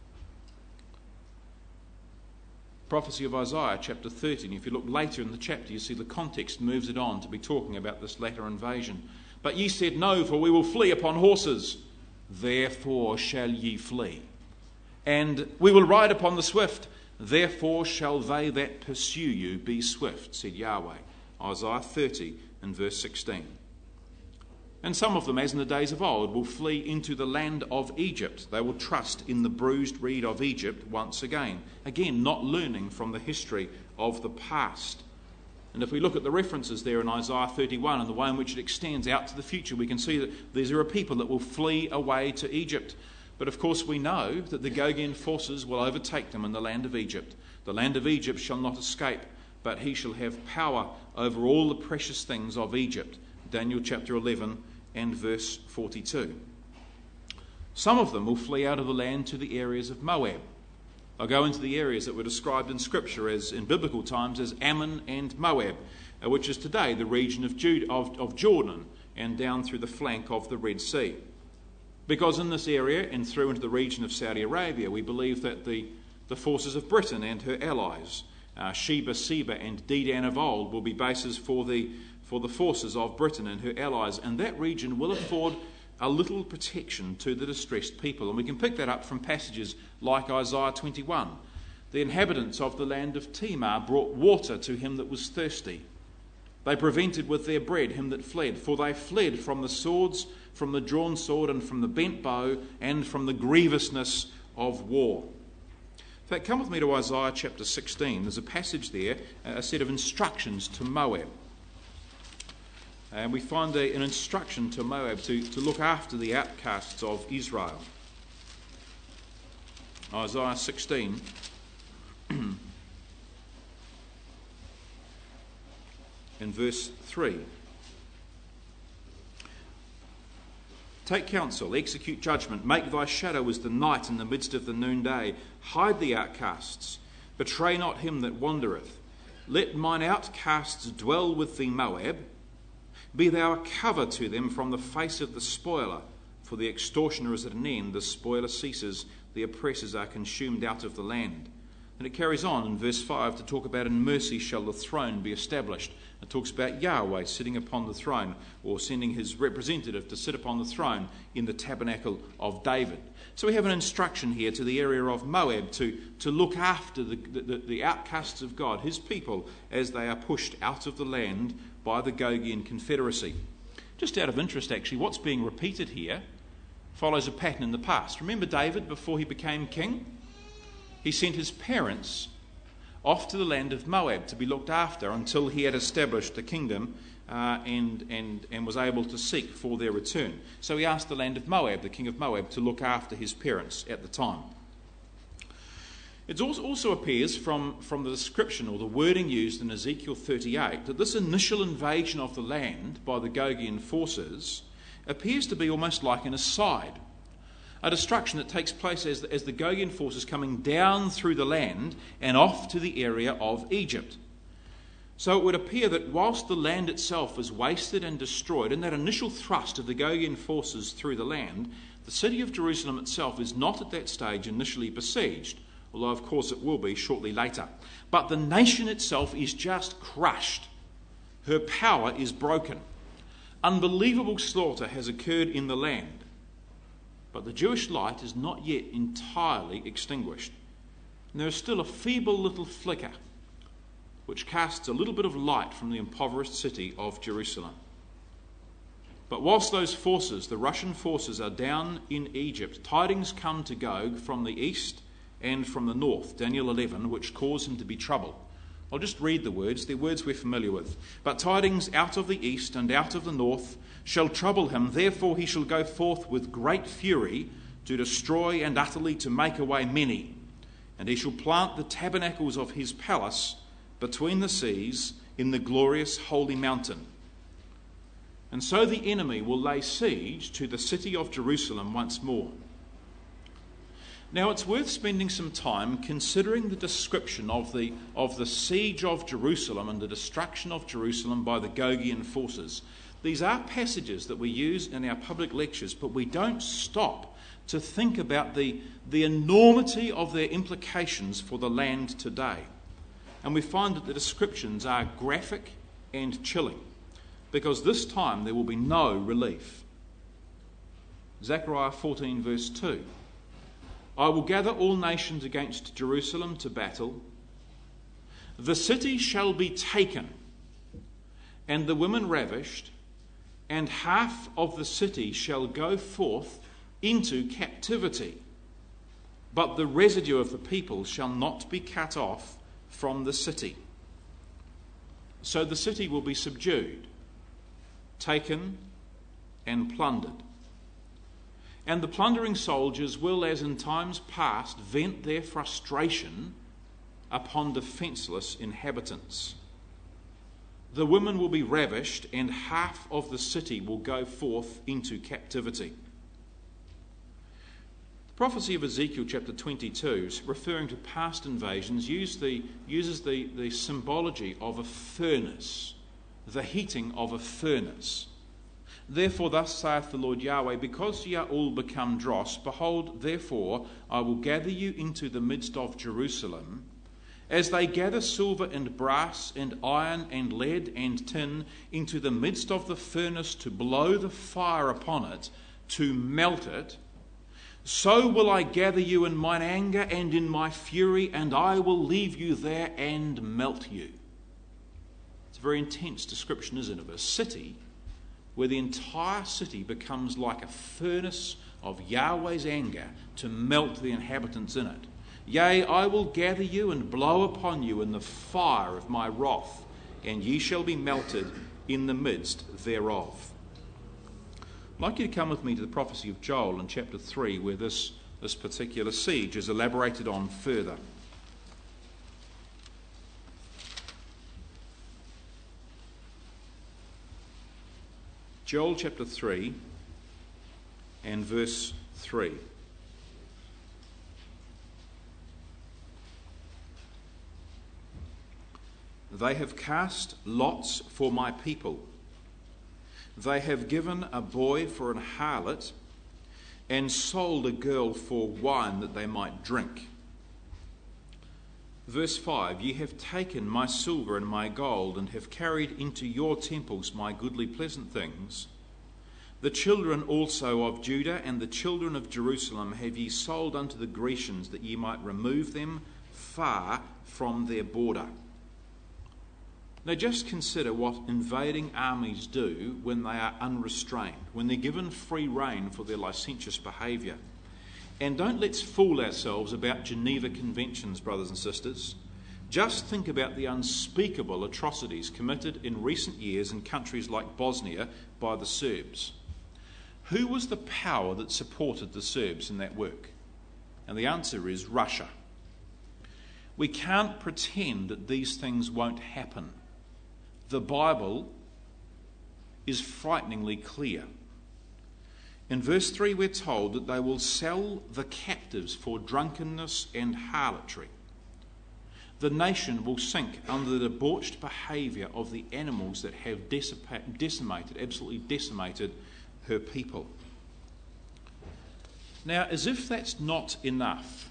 Prophecy of Isaiah chapter 13. If you look later in the chapter, you see the context moves it on to be talking about this latter invasion. "But ye said, No, for we will flee upon horses. Therefore shall ye flee. And we will ride upon the swift. Therefore shall they that pursue you be swift, said Yahweh." Isaiah 30 and verse 16. "And some of them, as in the days of old, will flee into the land of Egypt. They will trust in the bruised reed of Egypt once again." Again, not learning from the history of the past. And if we look at the references there in Isaiah 31 and the way in which it extends out to the future, we can see that these are a people that will flee away to Egypt. But of course we know that the Gogian forces will overtake them in the land of Egypt. "The land of Egypt shall not escape, but he shall have power over all the precious things of Egypt." Daniel chapter 11 and verse 42. Some of them will flee out of the land to the areas of Moab. They'll go into the areas that were described in Scripture as, in biblical times, as Ammon and Moab, which is today the region of Jordan and down through the flank of the Red Sea. Because in this area and through into the region of Saudi Arabia, we believe that the forces of Britain and her allies, Sheba, Seba and Dedan of old, will be bases for for the forces of Britain and her allies, and that region will afford a little protection to the distressed people. And we can pick that up from passages like Isaiah 21. The inhabitants of the land of Timar brought water to him that was thirsty. They prevented with their bread him that fled, for they fled from the swords, from the drawn sword, and from the bent bow, and from the grievousness of war. In fact, come with me to Isaiah chapter 16. There's a passage there, a set of instructions to Moab. And we find an instruction to Moab to look after the outcasts of Israel. Isaiah 16. In verse 3. Take counsel, execute judgment, make thy shadow as the night in the midst of the noonday. Hide the outcasts, betray not him that wandereth. Let mine outcasts dwell with thee, Moab. Be thou a cover to them from the face of the spoiler, for the extortioner is at an end, the spoiler ceases, the oppressors are consumed out of the land. And it carries on in verse 5 to talk about, in mercy shall the throne be established. It talks about Yahweh sitting upon the throne, or sending his representative to sit upon the throne in the tabernacle of David. So we have an instruction here to the area of Moab to look after the outcasts of God, his people, as they are pushed out of the land by the Gogian Confederacy. Just out of interest, actually, what's being repeated here follows a pattern in the past. Remember David, before he became king? He sent his parents off to the land of Moab to be looked after until he had established the kingdom and was able to seek for their return. So he asked the land of Moab, the king of Moab, to look after his parents at the time. It also appears from the description or the wording used in Ezekiel 38 that this initial invasion of the land by the Gogian forces appears to be almost like an aside. A destruction that takes place as the Gogian forces coming down through the land and off to the area of Egypt. So it would appear that whilst the land itself is wasted and destroyed in that initial thrust of the Gogian forces through the land, the city of Jerusalem itself is not at that stage initially besieged, although of course it will be shortly later. But the nation itself is just crushed. Her power is broken. Unbelievable slaughter has occurred in the land. But the Jewish light is not yet entirely extinguished. And there is still a feeble little flicker which casts a little bit of light from the impoverished city of Jerusalem. But whilst those forces, the Russian forces, are down in Egypt, tidings come to Gog from the east and from the north, Daniel 11, which cause him to be troubled. I'll just read the words. They're words we're familiar with. But tidings out of the east and out of the north shall trouble him. Therefore he shall go forth with great fury to destroy and utterly to make away many. And he shall plant the tabernacles of his palace between the seas in the glorious holy mountain. And so the enemy will lay siege to the city of Jerusalem once more. Now it's worth spending some time considering the description of the siege of Jerusalem and the destruction of Jerusalem by the Gogian forces. These are passages that we use in our public lectures, but we don't stop to think about the enormity of their implications for the land today. And we find that the descriptions are graphic and chilling, because this time there will be no relief. Zechariah 14 verse 2. I will gather all nations against Jerusalem to battle. The city shall be taken, and the women ravished, and half of the city shall go forth into captivity. But the residue of the people shall not be cut off from the city. So the city will be subdued, taken, and plundered. And the plundering soldiers will, as in times past, vent their frustration upon defenceless inhabitants. The women will be ravished, and half of the city will go forth into captivity. The prophecy of Ezekiel chapter 22, referring to past invasions, uses the symbology of a furnace, the heating of a furnace. Therefore, thus saith the Lord Yahweh, because ye are all become dross, behold, therefore, I will gather you into the midst of Jerusalem, as they gather silver and brass and iron and lead and tin into the midst of the furnace to blow the fire upon it, to melt it, so will I gather you in mine anger and in my fury, and I will leave you there and melt you. It's a very intense description, isn't it, of a city where the entire city becomes like a furnace of Yahweh's anger to melt the inhabitants in it. Yea, I will gather you and blow upon you in the fire of my wrath, and ye shall be melted in the midst thereof. I'd like you to come with me to the prophecy of Joel in chapter 3, where this particular siege is elaborated on further. Joel chapter 3 and verse 3. They have cast lots for my people. They have given a boy for an harlot and sold a girl for wine that they might drink. Verse 5, Ye have taken my silver and my gold, and have carried into your temples my goodly pleasant things. The children also of Judah and the children of Jerusalem have ye sold unto the Grecians, that ye might remove them far from their border. Now just consider what invading armies do when they are unrestrained, when they're given free rein for their licentious behaviour. And don't let's fool ourselves about Geneva Conventions, brothers and sisters. Just think about the unspeakable atrocities committed in recent years in countries like Bosnia by the Serbs. Who was the power that supported the Serbs in that work? And the answer is Russia. We can't pretend that these things won't happen. The Bible is frighteningly clear. In verse 3 we're told that they will sell the captives for drunkenness and harlotry. The nation will sink under the debauched behaviour of the animals that have absolutely decimated her people. Now, as if that's not enough,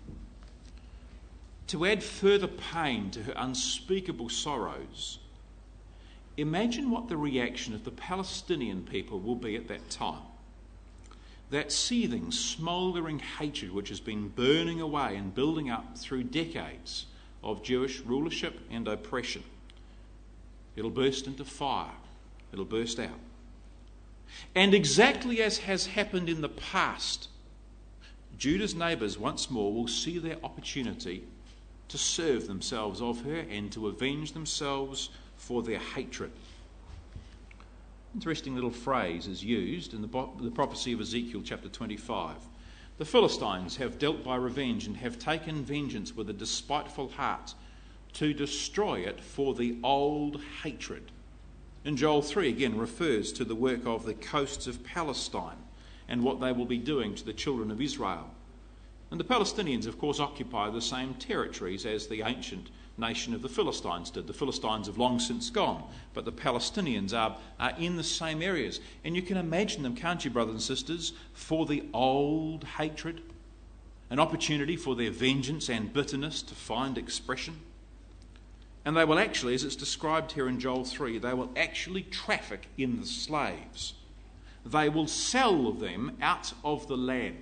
to add further pain to her unspeakable sorrows, imagine what the reaction of the Palestinian people will be at that time. That seething, smouldering hatred which has been burning away and building up through decades of Jewish rulership and oppression. It'll burst into fire. It'll burst out. And exactly as has happened in the past, Judah's neighbours once more will see their opportunity to serve themselves of her and to avenge themselves for their hatred. Interesting little phrase is used in the prophecy of Ezekiel chapter 25. The Philistines have dealt by revenge and have taken vengeance with a despiteful heart to destroy it for the old hatred. And Joel 3 again refers to the work of the coasts of Palestine and what they will be doing to the children of Israel. And the Palestinians, of course, occupy the same territories as the ancient nation of the Philistines did. The Philistines have long since gone, but the Palestinians are in the same areas. And you can imagine them, can't you, brothers and sisters, for the old hatred, an opportunity for their vengeance and bitterness to find expression. And they will actually, as it's described here in Joel 3, they will actually traffic in the slaves. They will sell them out of the land.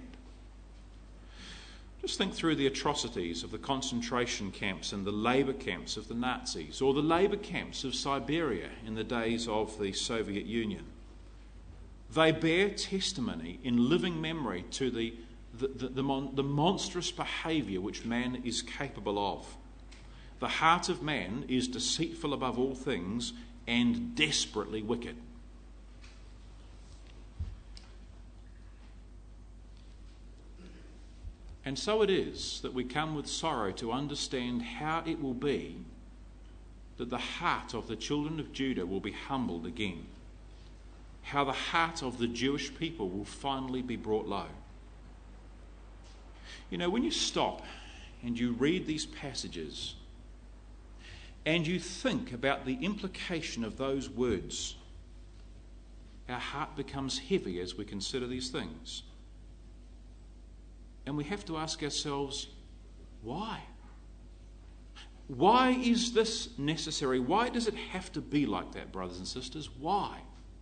Just think through the atrocities of the concentration camps and the labour camps of the Nazis, or the labour camps of Siberia in the days of the Soviet Union. They bear testimony in living memory to the monstrous behaviour which man is capable of. The heart of man is deceitful above all things and desperately wicked. And so it is that we come with sorrow to understand how it will be that the heart of the children of Judah will be humbled again. How the heart of the Jewish people will finally be brought low. You know, when you stop and you read these passages and you think about the implication of those words, our heart becomes heavy as we consider these things. And we have to ask ourselves, why? Why is this necessary? Why does it have to be like that, brothers and sisters? Why?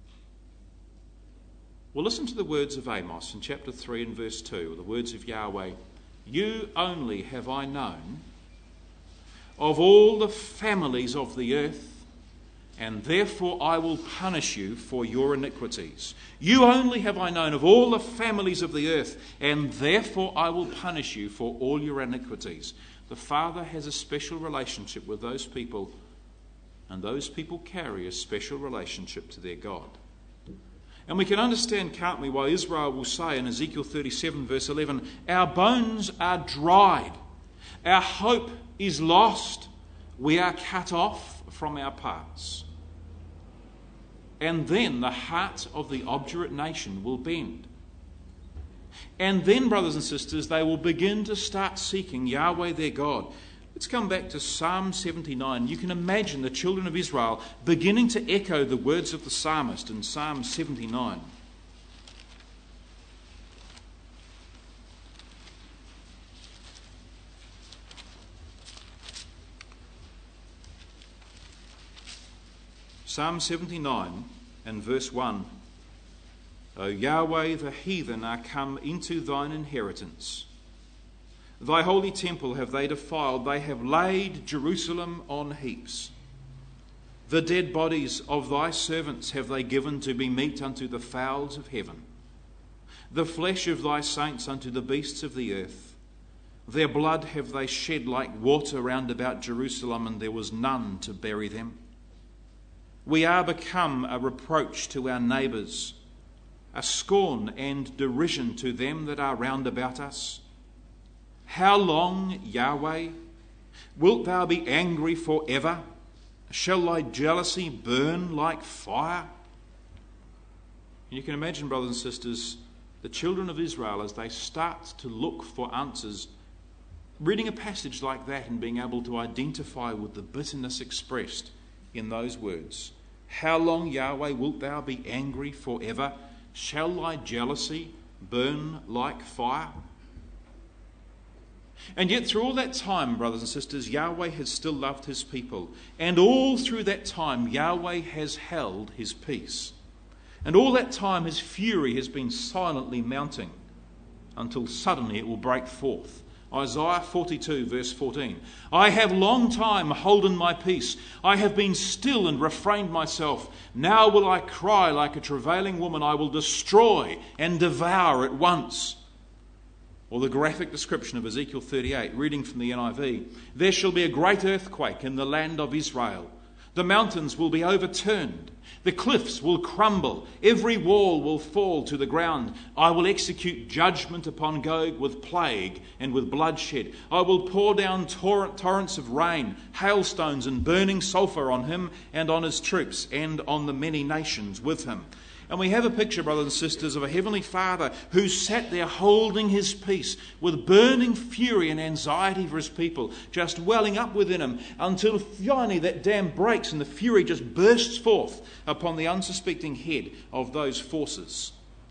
Well, listen to the words of Amos in chapter 3 and verse 2, or the words of Yahweh. You only have I known of all the families of the earth, and therefore I will punish you for your iniquities. You only have I known of all the families of the earth, and therefore I will punish you for all your iniquities. The Father has a special relationship with those people, and those people carry a special relationship to their God. And we can understand, can't we, why Israel will say in Ezekiel 37 verse 11, our bones are dried, our hope is lost, we are cut off from our parts. And then the heart of the obdurate nation will bend. And then, brothers and sisters, they will begin to start seeking Yahweh their God. Let's come back to Psalm 79. You can imagine the children of Israel beginning to echo the words of the psalmist in Psalm 79. Psalm 79 and verse 1. O Yahweh, the heathen are come into thine inheritance. Thy holy temple have they defiled. They have laid Jerusalem on heaps. The dead bodies of thy servants have they given to be meat unto the fowls of heaven. The flesh of thy saints unto the beasts of the earth. Their blood have they shed like water round about Jerusalem, and there was none to bury them. We are become a reproach to our neighbours, a scorn and derision to them that are round about us. How long, Yahweh, wilt thou be angry for ever? Shall thy jealousy burn like fire? And you can imagine, brothers and sisters, the children of Israel, as they start to look for answers, reading a passage like that and being able to identify with the bitterness expressed in those words. How long, Yahweh, wilt thou be angry forever? Shall thy jealousy burn like fire? And yet through all that time, brothers and sisters, Yahweh has still loved his people. And all through that time, Yahweh has held his peace. And all that time, his fury has been silently mounting until suddenly it will break forth. Isaiah 42 verse 14. I have long time holden my peace. I have been still and refrained myself. Now will I cry like a travailing woman. I will destroy and devour at once. Or the graphic description of Ezekiel 38, reading from the NIV. There shall be a great earthquake in the land of Israel. The mountains will be overturned. The cliffs will crumble. Every wall will fall to the ground. I will execute judgment upon Gog with plague and with bloodshed. I will pour down torrents of rain, hailstones and burning sulphur on him and on his troops and on the many nations with him. And we have a picture, brothers and sisters, of a heavenly Father who sat there holding his peace with burning fury and anxiety for his people, just welling up within him until finally that dam breaks and the fury just bursts forth upon the unsuspecting head of those forces.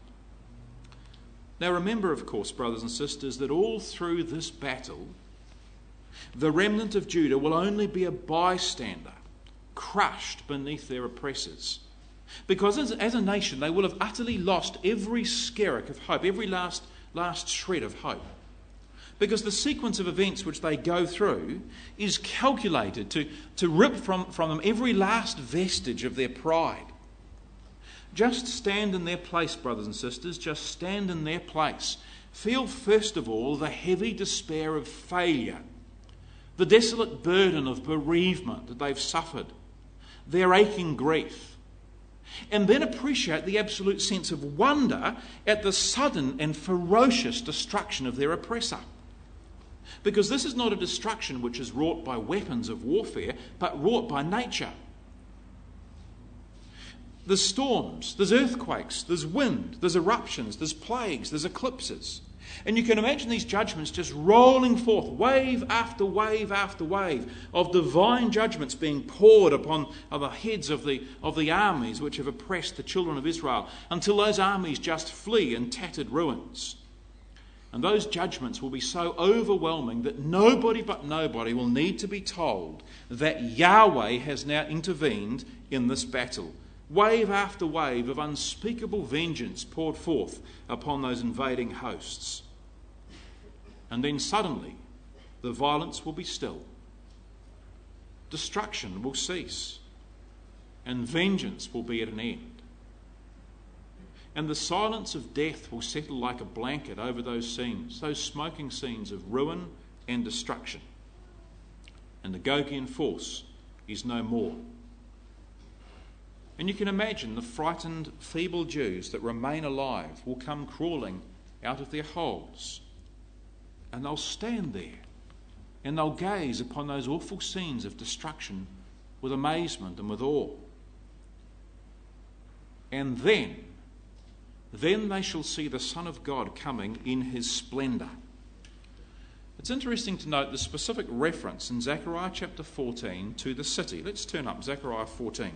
Now remember, of course, brothers and sisters, that all through this battle, the remnant of Judah will only be a bystander, crushed beneath their oppressors. Because as a nation, they will have utterly lost every skerrick of hope, every last shred of hope. Because the sequence of events which they go through is calculated to rip from them every last vestige of their pride. Just stand in their place, brothers and sisters, just stand in their place. Feel first of all the heavy despair of failure, the desolate burden of bereavement that they've suffered, their aching grief. And then appreciate the absolute sense of wonder at the sudden and ferocious destruction of their oppressor. Because this is not a destruction which is wrought by weapons of warfare, but wrought by nature. There's storms, there's earthquakes, there's wind, there's eruptions, there's plagues, there's eclipses. And you can imagine these judgments just rolling forth, wave after wave after wave, of divine judgments being poured upon the heads of the armies which have oppressed the children of Israel, until those armies just flee in tattered ruins. And those judgments will be so overwhelming that nobody but nobody will need to be told that Yahweh has now intervened in this battle. Wave after wave of unspeakable vengeance poured forth upon those invading hosts. And then suddenly, the violence will be still. Destruction will cease. And vengeance will be at an end. And the silence of death will settle like a blanket over those scenes, those smoking scenes of ruin and destruction. And the Gogian force is no more. And you can imagine the frightened, feeble Jews that remain alive will come crawling out of their holes. And they'll stand there and they'll gaze upon those awful scenes of destruction with amazement and with awe. And then they shall see the Son of God coming in his splendour. It's interesting to note the specific reference in Zechariah chapter 14 to the city. Let's turn up Zechariah 14.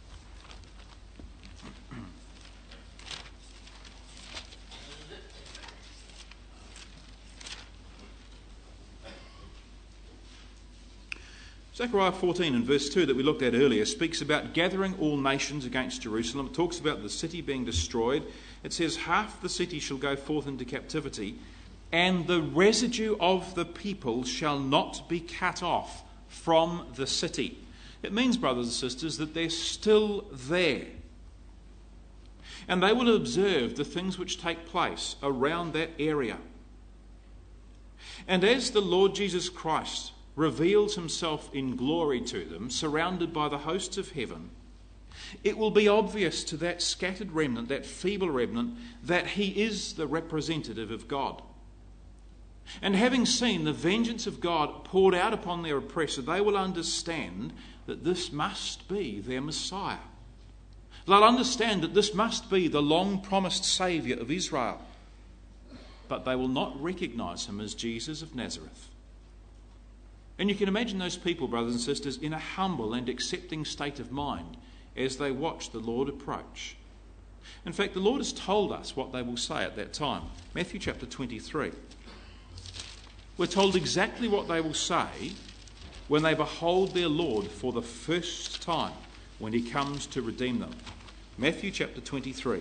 Zechariah 14 and verse 2 that we looked at earlier speaks about gathering all nations against Jerusalem. It talks about the city being destroyed. It says half the city shall go forth into captivity, and the residue of the people shall not be cut off from the city. It means, brothers and sisters, that they're still there. And they will observe the things which take place around that area. And as the Lord Jesus Christ reveals himself in glory to them, surrounded by the hosts of heaven, it will be obvious to that scattered remnant, that feeble remnant, that he is the representative of God. And having seen the vengeance of God poured out upon their oppressor, they will understand that this must be their Messiah. They'll understand that this must be the long-promised Saviour of Israel. But they will not recognise him as Jesus of Nazareth. And you can imagine those people, brothers and sisters, in a humble and accepting state of mind as they watch the Lord approach. In fact, the Lord has told us what they will say at that time. Matthew chapter 23. We're told exactly what they will say when they behold their Lord for the first time, when he comes to redeem them. Matthew chapter 23.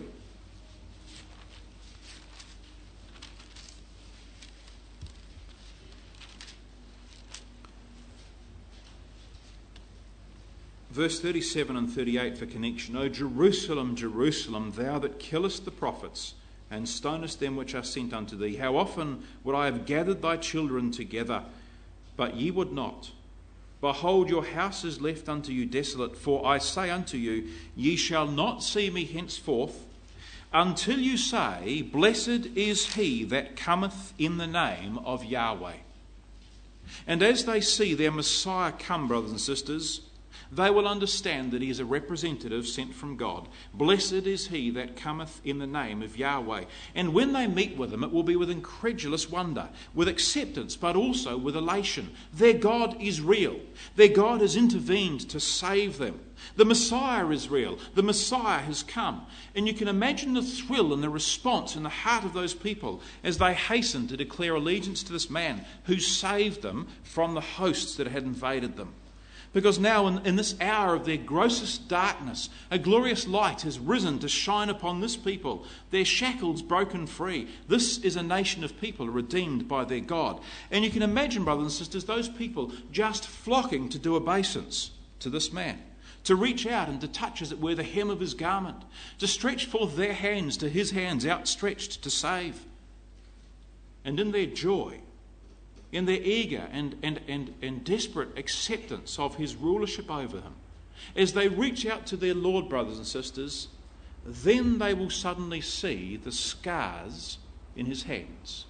Verse 37 and 38 for connection. O Jerusalem, Jerusalem, thou that killest the prophets and stonest them which are sent unto thee, how often would I have gathered thy children together, but ye would not. Behold, your house is left unto you desolate, for I say unto you, ye shall not see me henceforth, until you say, Blessed is he that cometh in the name of Yahweh. And as they see their Messiah come, brothers and sisters, they will understand that he is a representative sent from God. Blessed is he that cometh in the name of Yahweh. And when they meet with him, it will be with incredulous wonder, with acceptance, but also with elation. Their God is real. Their God has intervened to save them. The Messiah is real. The Messiah has come. And you can imagine the thrill and the response in the heart of those people as they hasten to declare allegiance to this man who saved them from the hosts that had invaded them. Because now in this hour of their grossest darkness, a glorious light has risen to shine upon this people, their shackles broken free. This is a nation of people redeemed by their God. And you can imagine, brothers and sisters, those people just flocking to do obeisance to this man, to reach out and to touch, as it were, the hem of his garment, to stretch forth their hands to his hands outstretched to save. And in their joy, in their eager and desperate acceptance of his rulership over them, as they reach out to their Lord, brothers and sisters, then they will suddenly see the scars in his hands.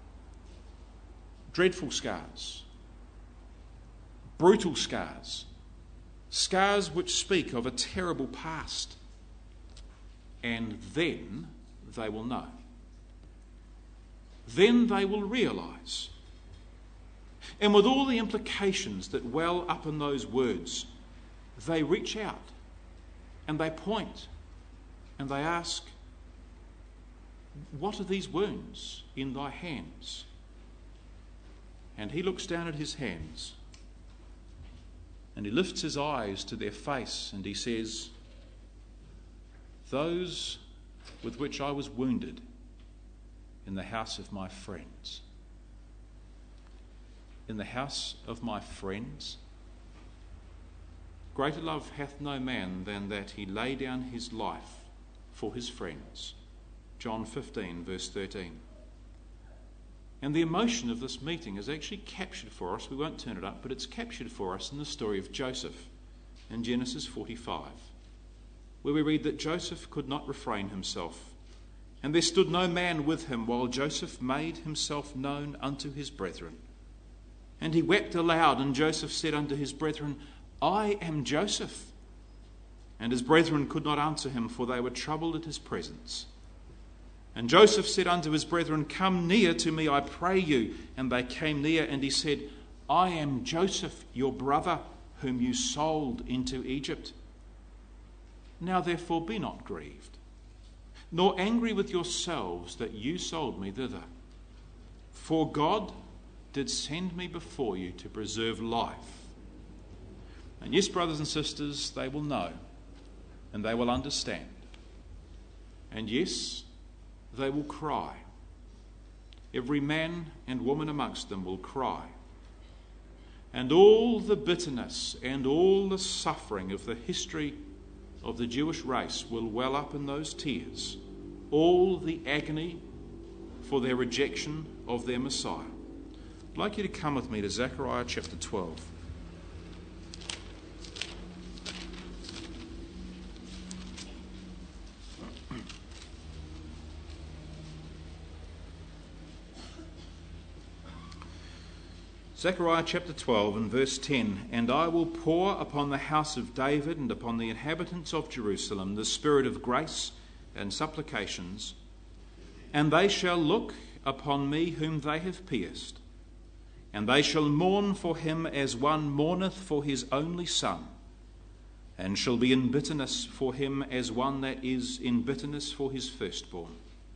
Dreadful scars. Brutal scars. Scars which speak of a terrible past. And then they will know. Then they will realise. And with all the implications that well up in those words, they reach out and they point and they ask, what are these wounds in thy hands? And he looks down at his hands, and he lifts his eyes to their face, and he says, those with which I was wounded in the house of my friends. In the house of my friends? Greater love hath no man than that he lay down his life for his friends. John 15, verse 13. And the emotion of this meeting is actually captured for us. We won't turn it up, but it's captured for us in the story of Joseph in Genesis 45, where we read that Joseph could not refrain himself, and there stood no man with him while Joseph made himself known unto his brethren. And he wept aloud, and Joseph said unto his brethren, I am Joseph. And his brethren could not answer him, for they were troubled at his presence. And Joseph said unto his brethren, come near to me, I pray you. And they came near, and he said, I am Joseph, your brother, whom you sold into Egypt. Now therefore be not grieved, nor angry with yourselves that you sold me thither. For God did send me before you to preserve life. And yes, brothers and sisters, they will know, and they will understand. And yes, they will cry. Every man and woman amongst them will cry. And all the bitterness and all the suffering of the history of the Jewish race will well up in those tears. All the agony for their rejection of their Messiah. I'd like you to come with me to Zechariah chapter 12. Zechariah chapter 12 and verse 10, And I will pour upon the house of David and upon the inhabitants of Jerusalem the spirit of grace and supplications, and they shall look upon me whom they have pierced, and they shall mourn for him as one mourneth for his only son, and shall be in bitterness for him as one that is in bitterness for his firstborn.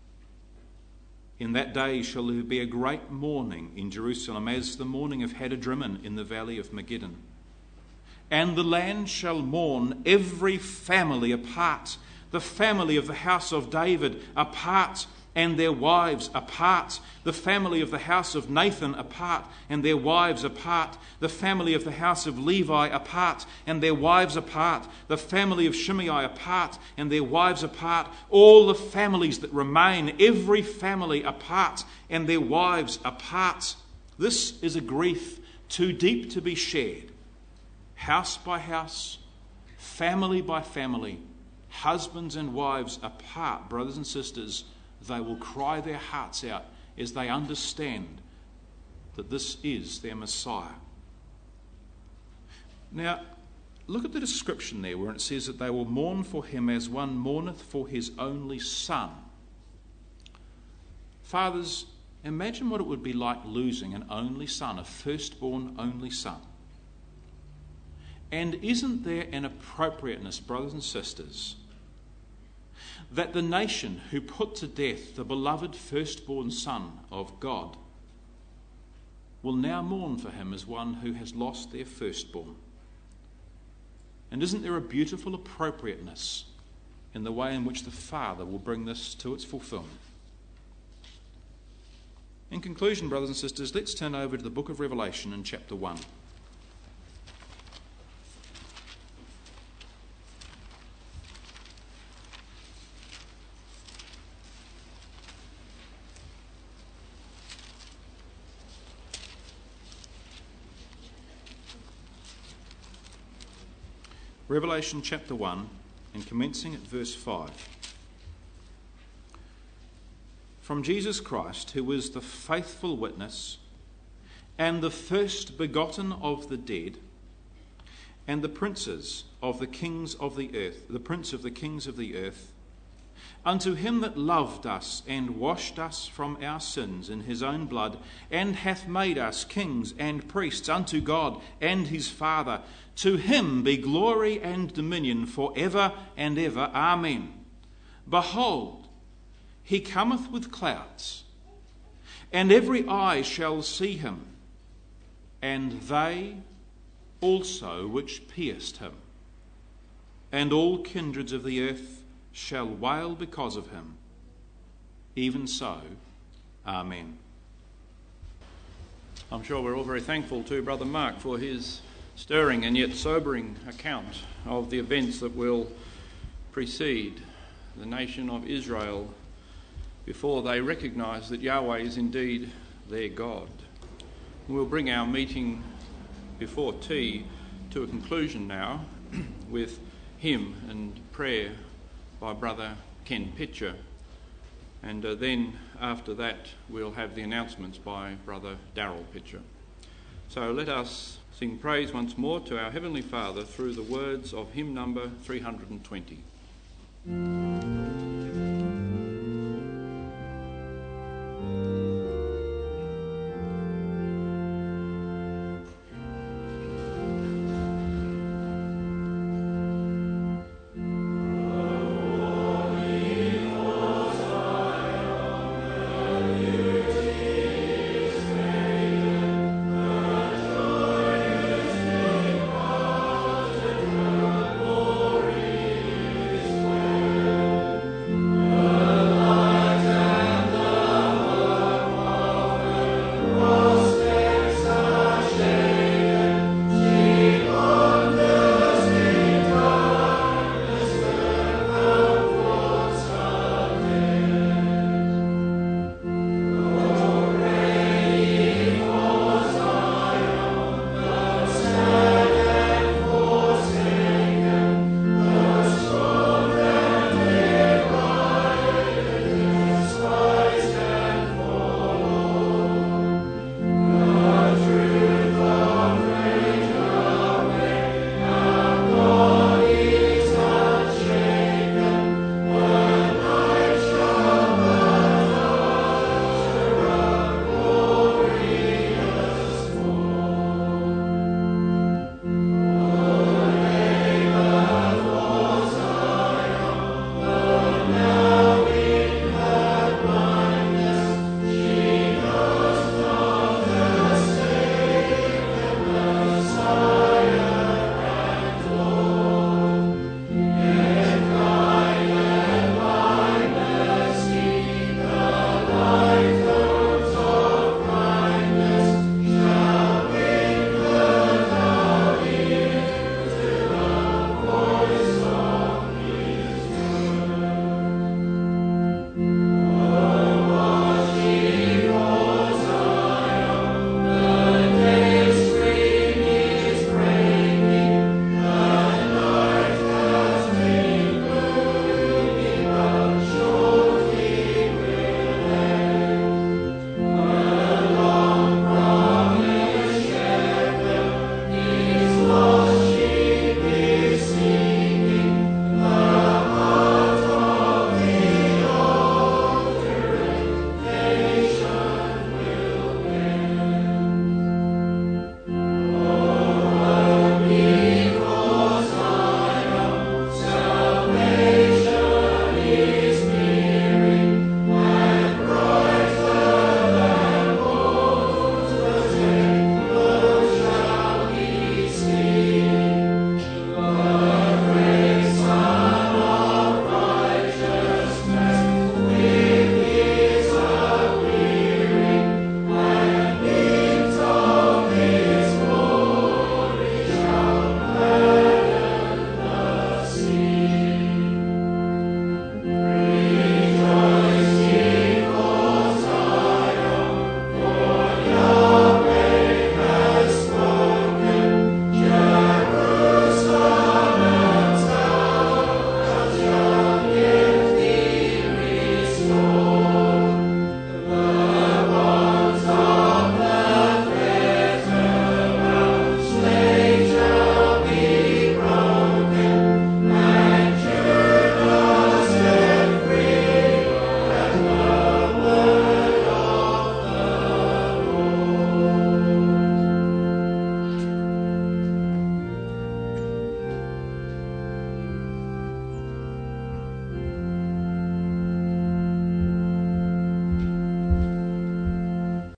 In that day shall there be a great mourning in Jerusalem, as the mourning of Hadadrimmon in the valley of Megiddon. And the land shall mourn, every family apart, the family of the house of David apart, and their wives apart, the family of the house of Nathan apart, and their wives apart, the family of the house of Levi apart, and their wives apart, the family of Shimei apart, and their wives apart, all the families that remain, every family apart, and their wives apart. This is a grief too deep to be shared. House by house, family by family, husbands and wives apart, brothers and sisters, they will cry their hearts out as they understand that this is their Messiah. Now, look at the description there where it says that they will mourn for him as one mourneth for his only son. Fathers, imagine what it would be like losing an only son, a firstborn only son. And isn't there an appropriateness, brothers and sisters, that the nation who put to death the beloved firstborn son of God will now mourn for him as one who has lost their firstborn? And isn't there a beautiful appropriateness in the way in which the Father will bring this to its fulfillment? In conclusion, brothers and sisters, let's turn over to the book of Revelation in chapter 1. Revelation chapter 1, and commencing at verse 5. From Jesus Christ, who is the faithful witness, and the first begotten of the dead, and the princes of the kings of the earth, the prince of the kings of the earth, unto him that loved us and washed us from our sins in his own blood, and hath made us kings and priests unto God and his Father, to him be glory and dominion for ever and ever. Amen. Behold, He cometh with clouds, and every eye shall see him, and they also which pierced him. And all kindreds of the earth shall wail because of him. Even so, Amen. I'm sure we're all very thankful to Brother Mark for his stirring and yet sobering account of the events that will precede the nation of Israel before they recognise that Yahweh is indeed their God. We'll bring our meeting before tea to a conclusion now with hymn and prayer by Brother Ken Pitcher. And then after that we'll have the announcements by Brother Darrell Pitcher. So let us sing praise once more to our Heavenly Father through the words of hymn number 320.